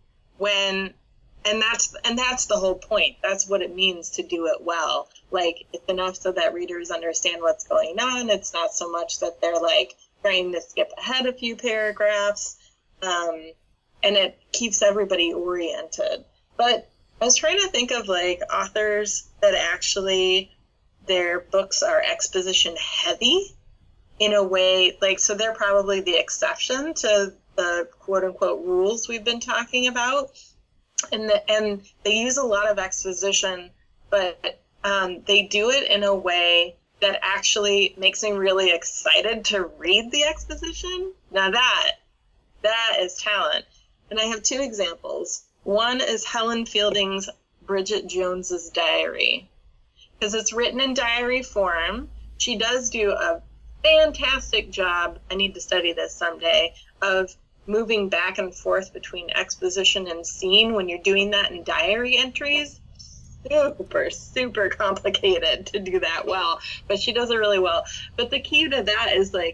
And that's the whole point. That's what it means to do it well. Like, it's enough so that readers understand what's going on. It's not so much that they're like trying to skip ahead a few paragraphs, and it keeps everybody oriented. But I was trying to think of like authors that actually their books are exposition heavy in a way, like, so they're probably the exception to the quote unquote rules we've been talking about. And they use a lot of exposition, but they do it in a way that actually makes me really excited to read the exposition. Now that is talent. And I have 2 examples. One is Helen Fielding's Bridget Jones's Diary, because it's written in diary form. She does do a fantastic job, I need to study this someday, of moving back and forth between exposition and scene when you're doing that in diary entries. Super complicated to do that well, but she does it really well. But the key to that is like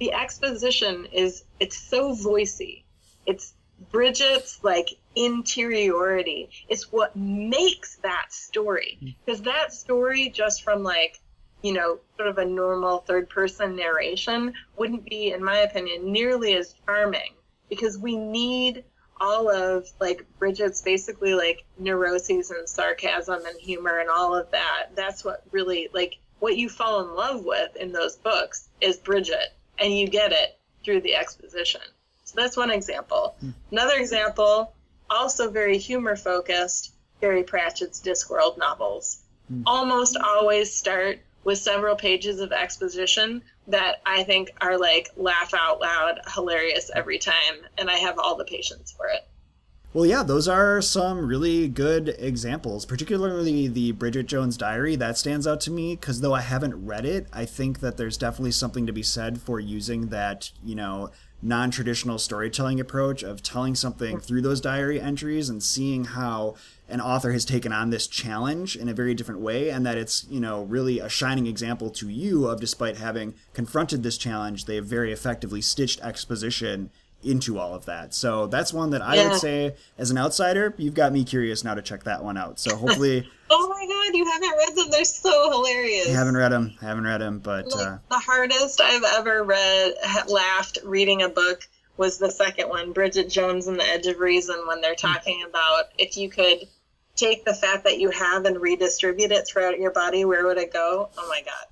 the exposition it's so voicey. It's Bridget's like interiority. It's what makes that story. Because that story, just from like, you know, sort of a normal third person narration, wouldn't be, in my opinion, nearly as charming, because we need all of like Bridget's basically like neuroses and sarcasm and humor and all of that. That's what really, like, what you fall in love with in those books is Bridget, and you get it through the exposition. So that's one example. Another example, also very humor focused, Terry Pratchett's Discworld novels. Almost always start with several pages of exposition that I think are like laugh out loud hilarious every time, and I have all the patience for it. Well, yeah, those are some really good examples, particularly the Bridget Jones' Diary. That stands out to me because though I haven't read it, I think that there's definitely something to be said for using that, you know, non-traditional storytelling approach of telling something through those diary entries and seeing how an author has taken on this challenge in a very different way, and that it's, you know, really a shining example to you of, despite having confronted this challenge, they have very effectively stitched exposition into all of that. So that's one that I would say, as an outsider, you've got me curious now to check that one out. So hopefully... Oh my god, you haven't read them? They're so hilarious. I haven't read them, but... Like, the hardest I've ever laughed reading a book was the second one, Bridget Jones and the Edge of Reason, when they're talking about if you could take the fat that you have and redistribute it throughout your body, where would it go? Oh my god.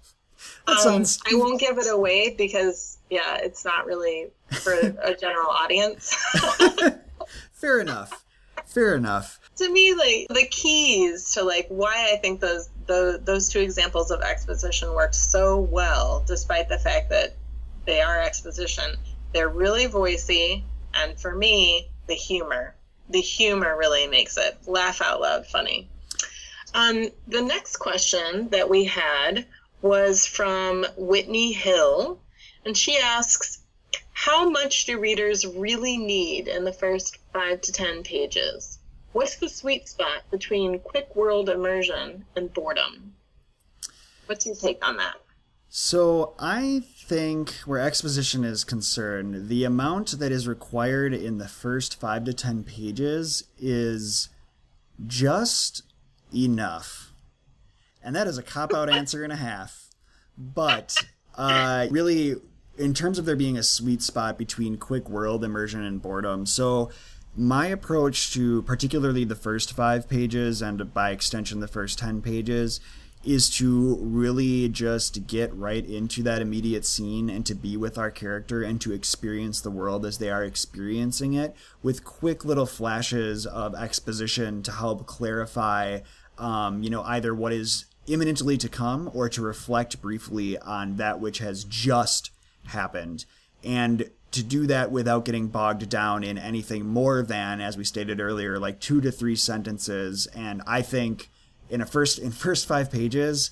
I won't give it away because, yeah, it's not really for a general audience. Fair enough. To me, like, the keys to like why I think those two examples of exposition work so well, despite the fact that they are exposition, they're really voicey, and for me, the humor really makes it laugh out loud funny. The next question that we had was from Whitney Hill, and she asks, how much do readers really need in the first 5 to 10 pages? What's the sweet spot between quick world immersion and boredom? What's your take on that? So I think where exposition is concerned, the amount that is required in the first 5 to 10 pages is just enough. And that is a cop-out answer and a half. But really, in terms of there being a sweet spot between quick world immersion and boredom, so my approach to particularly the first 5 pages, and by extension the first 10 pages, is to really just get right into that immediate scene and to be with our character and to experience the world as they are experiencing it, with quick little flashes of exposition to help clarify either what is imminently to come or to reflect briefly on that which has just happened. And to do that without getting bogged down in anything more than, as we stated earlier, like 2 to 3 sentences. And I think in first 5 pages,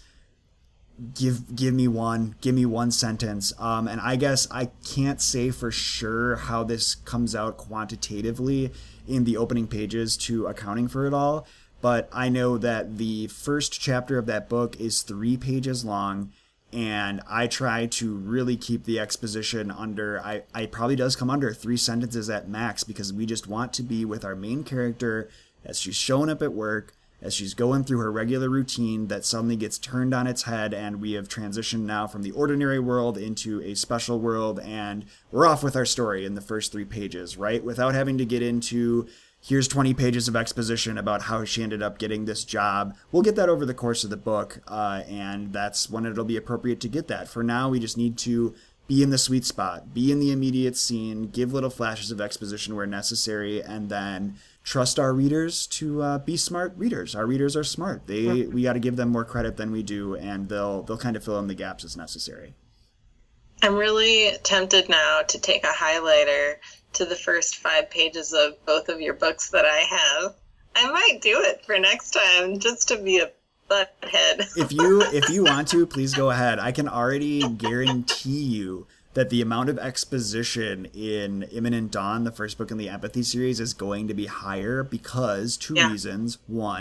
give me one sentence. And I guess I can't say for sure how this comes out quantitatively in the opening pages to accounting for it all. But I know that the first chapter of that book is 3 pages long, and I try to really keep the exposition under, I probably does come under 3 sentences at max, because we just want to be with our main character as she's showing up at work, as she's going through her regular routine that suddenly gets turned on its head, and we have transitioned now from the ordinary world into a special world, and we're off with our story in the first 3 pages, right? Without having to get into... here's 20 pages of exposition about how she ended up getting this job. We'll get that over the course of the book, and that's when it'll be appropriate to get that. For now, we just need to be in the sweet spot, be in the immediate scene, give little flashes of exposition where necessary, and then trust our readers to be smart readers. Our readers are smart. We got to give them more credit than we do, and they'll kind of fill in the gaps as necessary. I'm really tempted now to take a highlighter to the first 5 pages of both of your books that I have. I might do it for next time just to be a butthead. If you want to, please go ahead. I can already guarantee you that the amount of exposition in Imminent Dawn, the first book in the Empathy series, is going to be higher because 2 reasons. One,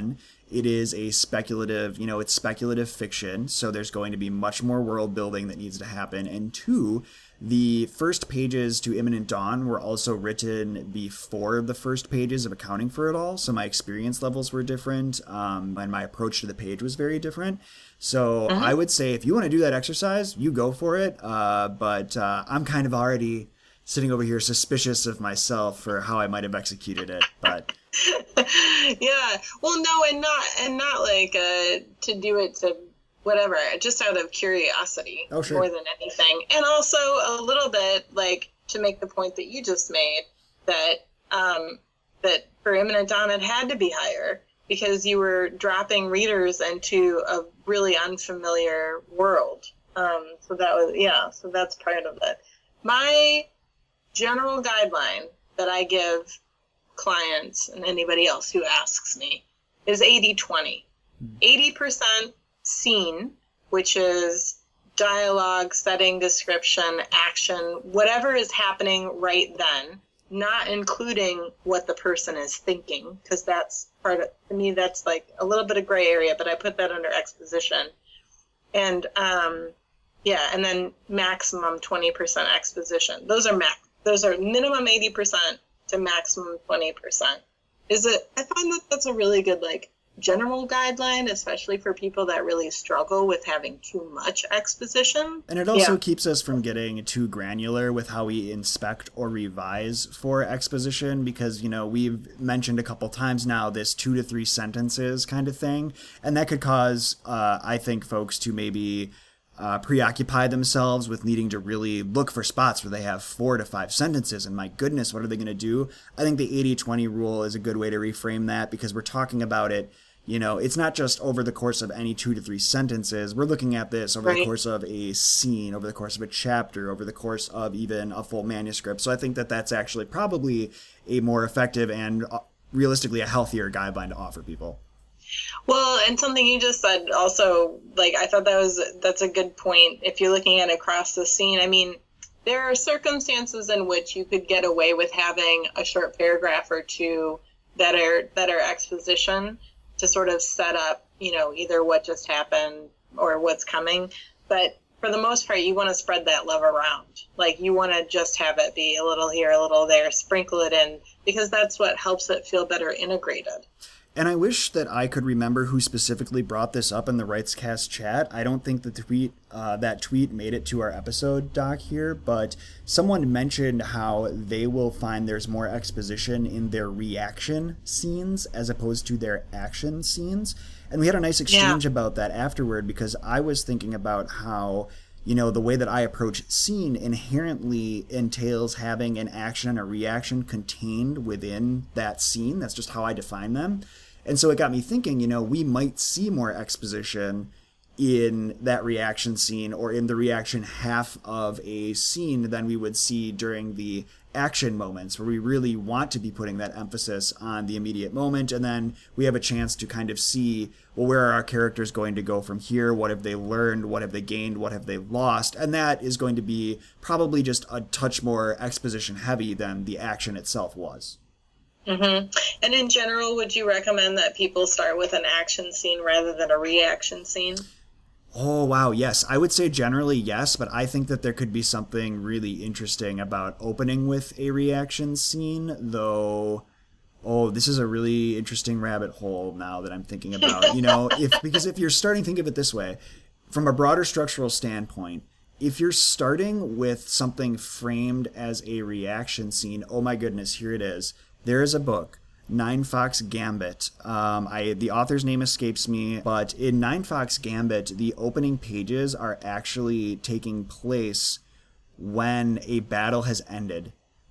It is a speculative, it's speculative fiction, so there's going to be much more world building that needs to happen. And two, the first pages to Imminent Dawn were also written before the first pages of Accounting for It All, so my experience levels were different, and my approach to the page was very different. So I would say if you want to do that exercise, you go for it, but I'm kind of already sitting over here suspicious of myself for how I might have executed it, but... Yeah, well, no, and not like to do it to whatever, just out of curiosity, oh, sure, more than anything, and also a little bit like to make the point that you just made that that for Imminent Dawn it had to be higher because you were dropping readers into a really unfamiliar world. So that's part of it. My general guideline that I give clients and anybody else who asks me is 80-20. 80% scene, which is dialogue, setting, description, action, whatever is happening right then, not including what the person is thinking, because that's part of, to me, that's like a little bit of gray area, but I put that under exposition. And and then maximum 20% exposition. Those are minimum 80% to maximum 20%. I find that that's a really good general guideline, especially for people that really struggle with having too much exposition. And it also keeps us from getting too granular with how we inspect or revise for exposition, because, we've mentioned a couple times now this 2 to 3 sentences kind of thing, and that could cause, I think, folks to maybe preoccupy themselves with needing to really look for spots where they have 4 to 5 sentences, and my goodness, what are they going to do? I think the 80-20 rule is a good way to reframe that, because we're talking about it, it's not just over the course of any 2 to 3 sentences. We're looking at this over the course of a scene, over the course of a chapter, over the course of even a full manuscript. So I think that that's actually probably a more effective and realistically a healthier guideline to offer people. Well, and something you just said also, I thought that's a good point. If you're looking at across the scene, I mean, there are circumstances in which you could get away with having a short paragraph or two that are exposition to sort of set up, either what just happened or what's coming. But for the most part, you want to spread that love around. You want to just have it be a little here, a little there, sprinkle it in, because that's what helps it feel better integrated. And I wish that I could remember who specifically brought this up in the Writescast chat. I don't think that tweet made it to our episode doc here, but someone mentioned how they will find there's more exposition in their reaction scenes as opposed to their action scenes. And we had a nice exchange about that afterward, because I was thinking about how, the way that I approach scene inherently entails having an action and a reaction contained within that scene. That's just how I define them. And so it got me thinking, we might see more exposition in that reaction scene or in the reaction half of a scene than we would see during the action moments, where we really want to be putting that emphasis on the immediate moment. And then we have a chance to kind of see, well, where are our characters going to go from here? What have they learned? What have they gained? What have they lost? And that is going to be probably just a touch more exposition heavy than the action itself was. Mm-hmm. And in general, would you recommend that people start with an action scene rather than a reaction scene? Oh, wow, yes. I would say generally yes, but I think that there could be something really interesting about opening with a reaction scene, though. Oh, this is a really interesting rabbit hole now that I'm thinking about. Because if you're starting, think of it this way, from a broader structural standpoint, if you're starting with something framed as a reaction scene, oh my goodness, here it is. There is a book, Nine Fox Gambit. The author's name escapes me, but in Nine Fox Gambit, the opening pages are actually taking place when a battle has ended.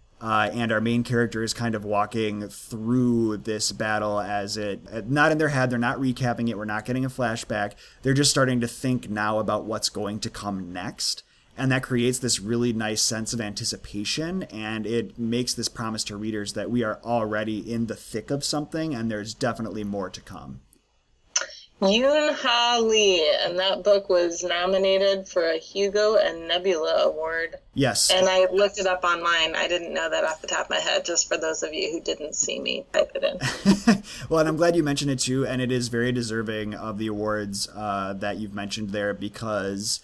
And our main character is kind of walking through this battle as it, not in their head, they're not recapping it, we're not getting a flashback, they're just starting to think now about what's going to come next. And that creates this really nice sense of anticipation, and it makes this promise to readers that we are already in the thick of something, and there's definitely more to come. Yoon Ha Lee, and that book was nominated for a Hugo and Nebula Award. Yes. And I looked it up online. I didn't know that off the top of my head, just for those of you who didn't see me type it in. Well, and I'm glad you mentioned it too, and it is very deserving of the awards that you've mentioned there, because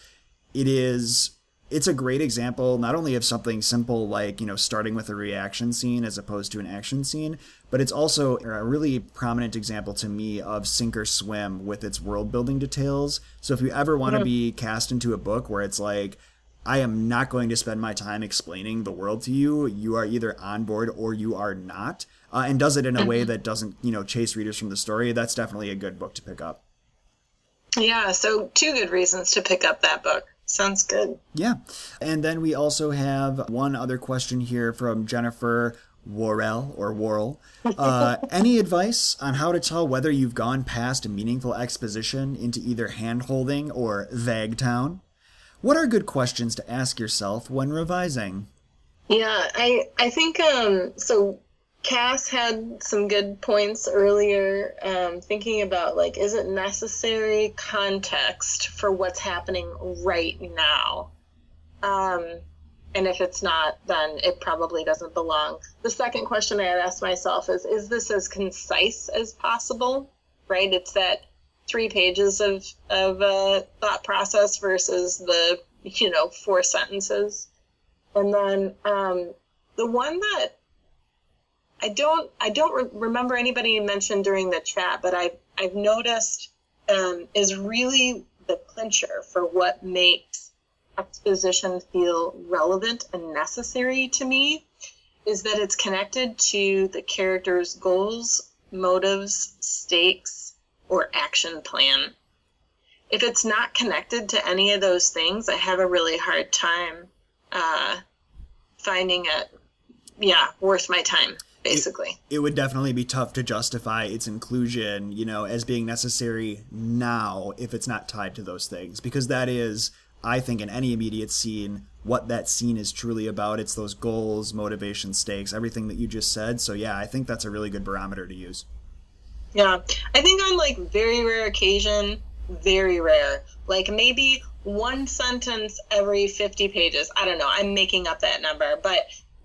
it's a great example not only of something simple like, starting with a reaction scene as opposed to an action scene, but it's also a really prominent example to me of sink or swim with its world building details. So if you ever want to be cast into a book where it's like, I am not going to spend my time explaining the world to you, you are either on board or you are not, and does it in a way that doesn't, chase readers from the story, that's definitely a good book to pick up. Yeah, so 2 good reasons to pick up that book. Sounds good. Yeah. And then we also have one other question here from Jennifer Worrell. Any advice on how to tell whether you've gone past a meaningful exposition into either hand-holding or vague town? What are good questions to ask yourself when revising? Yeah, I think, so Cass had some good points earlier, thinking about, like, is it necessary context for what's happening right now? And if it's not, then it probably doesn't belong. The second question I had asked myself is this as concise as possible, right? It's that 3 pages of thought process versus the, 4 sentences. And then the one that I don't remember anybody mentioned during the chat, but I've noticed is really the clincher for what makes exposition feel relevant and necessary to me, is that it's connected to the character's goals, motives, stakes, or action plan. If it's not connected to any of those things, I have a really hard time finding it, worth my time. Basically, it would definitely be tough to justify its inclusion, as being necessary now if it's not tied to those things, because that is, I think, in any immediate scene, what that scene is truly about. It's those goals, motivation, stakes, everything that you just said. So yeah, I think that's a really good barometer to use. Yeah, I think on like very rare occasion, very rare, like maybe 1 sentence every 50 pages. I don't know. I'm making up that number, but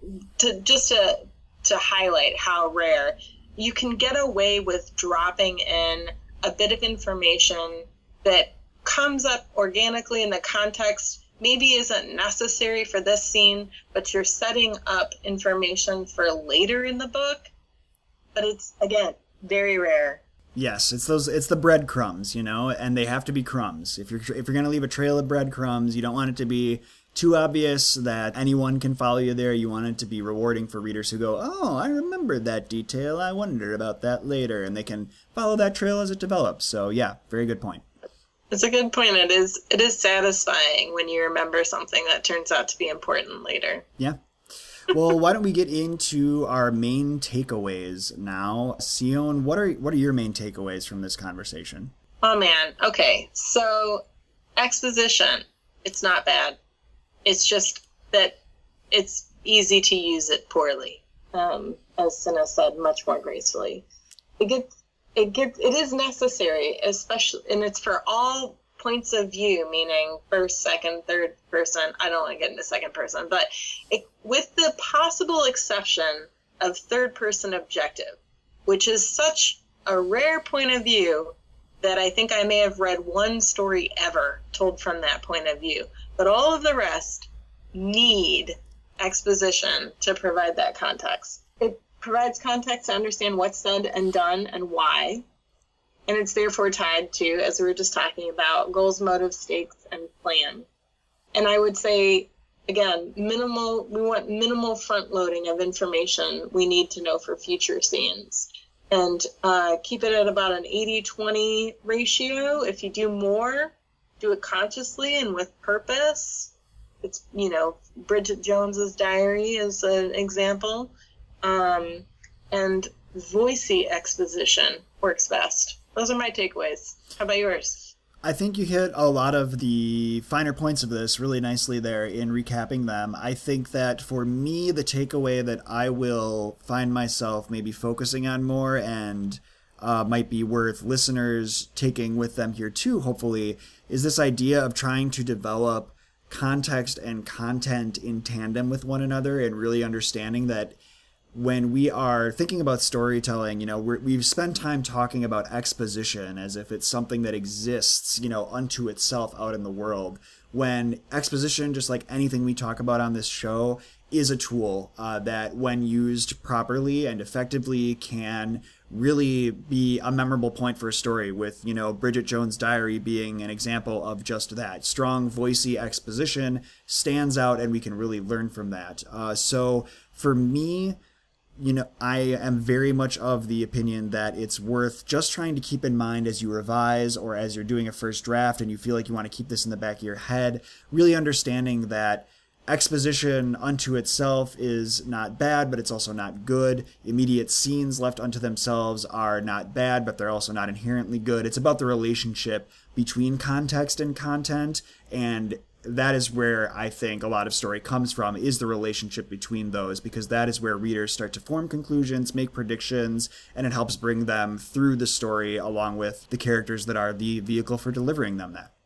to highlight how rare, you can get away with dropping in a bit of information that comes up organically in the context, maybe isn't necessary for this scene, but you're setting up information for later in the book. But it's, again, very rare. Yes, it's the breadcrumbs, and they have to be crumbs. If you're going to leave a trail of breadcrumbs, you don't want it to be too obvious that anyone can follow you there. You want it to be rewarding for readers who go, oh, I remembered that detail. I wondered about that later. And they can follow that trail as it develops. So yeah, very good point. It's a good point. It is satisfying when you remember something that turns out to be important later. Yeah. Well, why don't we get into our main takeaways now? Sion, what are your main takeaways from this conversation? Oh man. Okay. So exposition, it's not bad. It's just that it's easy to use it poorly, as Cinna said much more gracefully. It is necessary, especially, and it's for all points of view, meaning first, second, third person. I don't want to get into second person, but with the possible exception of third person objective, which is such a rare point of view that I think I may have read 1 story ever told from that point of view. But all of the rest need exposition to provide that context. It provides context to understand what's said and done and why. And it's therefore tied to, as we were just talking about, goals, motives, stakes, and plan. And I would say, again, we want minimal front loading of information we need to know for future scenes. And keep it at about an 80-20 ratio. If you do more, do it consciously and with purpose. It's, Bridget Jones's Diary is an example. And voicey exposition works best. Those are my takeaways. How about yours? I think you hit a lot of the finer points of this really nicely there in recapping them. I think that for me, the takeaway that I will find myself maybe focusing on more and might be worth listeners taking with them here too, hopefully, is this idea of trying to develop context and content in tandem with one another, and really understanding that when we are thinking about storytelling, we've spent time talking about exposition as if it's something that exists, unto itself out in the world. When exposition, just like anything we talk about on this show, is a tool that, when used properly and effectively, can really be a memorable point for a story, with, Bridget Jones' Diary being an example of just that. Strong, voicey exposition stands out, and we can really learn from that. So for me, I am very much of the opinion that it's worth just trying to keep in mind as you revise, or as you're doing a first draft and you feel like you want to keep this in the back of your head, really understanding that exposition unto itself is not bad, but it's also not good. Immediate scenes left unto themselves are not bad, but they're also not inherently good. It's about the relationship between context and content, and that is where I think a lot of story comes from, is the relationship between those, because that is where readers start to form conclusions, make predictions, and it helps bring them through the story along with the characters that are the vehicle for delivering them that.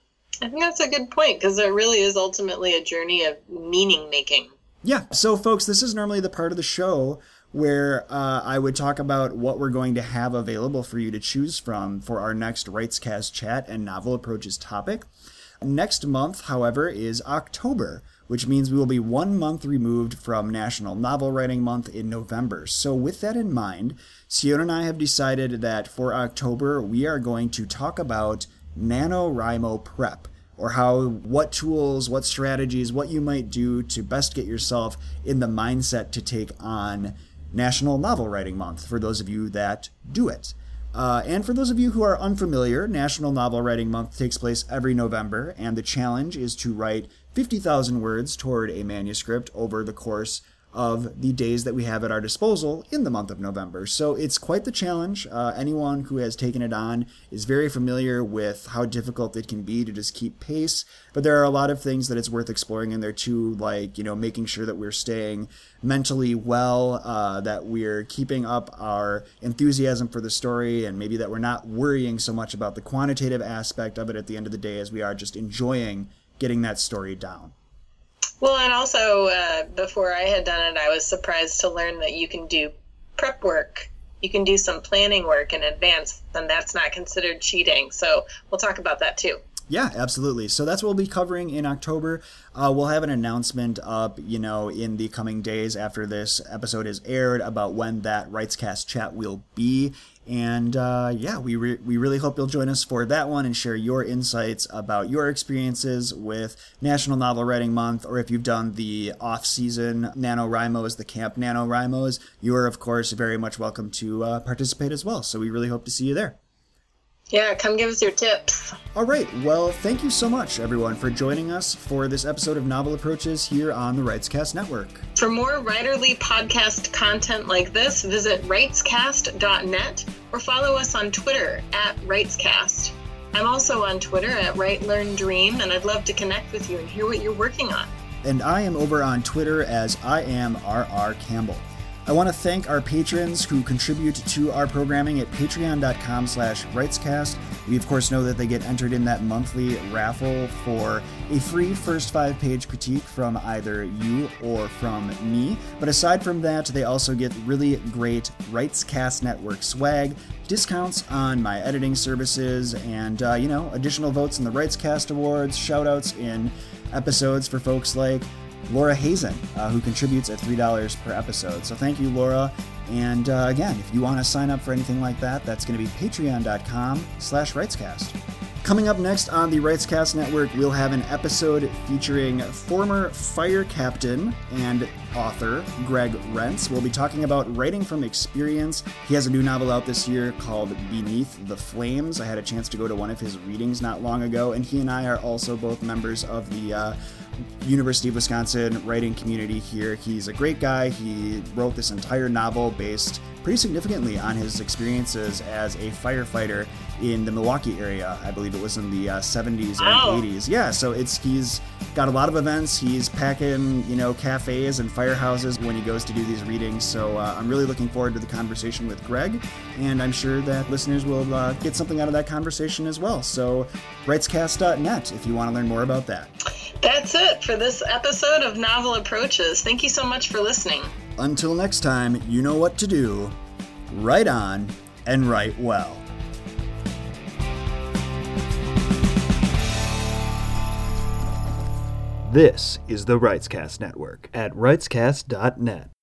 I think that's a good point, because it really is ultimately a journey of meaning making. Yeah. So, folks, this is normally the part of the show where I would talk about what we're going to have available for you to choose from for our next WritesCast chat and novel approaches topic. Next month, however, is October, which means we will be 1 month removed from National Novel Writing Month in November. So with that in mind, Siona and I have decided that for October, we are going to talk about NaNoWriMo prep, or what tools, what strategies, what you might do to best get yourself in the mindset to take on National Novel Writing Month, for those of you that do it. And for those of you who are unfamiliar, National Novel Writing Month takes place every November, and the challenge is to write 50,000 words toward a manuscript over the course of the days that we have at our disposal in the month of November. So it's quite the challenge. Anyone who has taken it on is very familiar with how difficult it can be to just keep pace, but there are a lot of things that it's worth exploring in there too, like, making sure that we're staying mentally well, that we're keeping up our enthusiasm for the story, and maybe that we're not worrying so much about the quantitative aspect of it at the end of the day as we are just enjoying getting that story down. Well, and also, before I had done it, I was surprised to learn that you can do prep work. You can do some planning work in advance, and that's not considered cheating. So we'll talk about that too. Yeah, absolutely. So that's what we'll be covering in October. We'll have an announcement up, in the coming days after this episode is aired about when that WritesCast chat will be. And we really hope you'll join us for that one and share your insights about your experiences with National Novel Writing Month, or if you've done the off-season NaNoWriMos, the Camp NaNoWriMos, you are, of course, very much welcome to participate as well. So we really hope to see you there. Yeah, come give us your tips. All right. Well, thank you so much, everyone, for joining us for this episode of Novel Approaches here on the WritesCast Network. For more writerly podcast content like this, visit writescast.net or follow us on Twitter @WritesCast. I'm also on Twitter @WriteLearnDream, and I'd love to connect with you and hear what you're working on. And I am over on Twitter as I am RR Campbell. I want to thank our patrons who contribute to our programming at patreon.com/WritesCast. We, of course, know that they get entered in that monthly raffle for a free first 5-page critique from either you or from me. But aside from that, they also get really great WritesCast Network swag, discounts on my editing services, and, additional votes in the WritesCast Awards, shout-outs in episodes for folks like Laura Hazen, who contributes at $3 per episode. So thank you, Laura. And again, if you want to sign up for anything like that, that's going to be patreon.com/WritesCast. Coming up next on the WritesCast Network, we'll have an episode featuring former fire captain and author Greg Rentz. We'll be talking about writing from experience. He has a new novel out this year called Beneath the Flames. I had a chance to go to one of his readings not long ago, and he and I are also both members of the University of Wisconsin writing community here. He's a great guy. He wrote this entire novel based pretty significantly on his experiences as a firefighter in the Milwaukee area. I believe it was in the 70s and 80s. Yeah, so he's got a lot of events. He's packing, cafes and firehouses when he goes to do these readings. So I'm really looking forward to the conversation with Greg, and I'm sure that listeners will get something out of that conversation as well. So writescast.net if you want to learn more about that. That's it for this episode of Novel Approaches. Thank you so much for listening. Until next time, you know what to do. Write on and write well. This is the Writescast Network at writescast.net.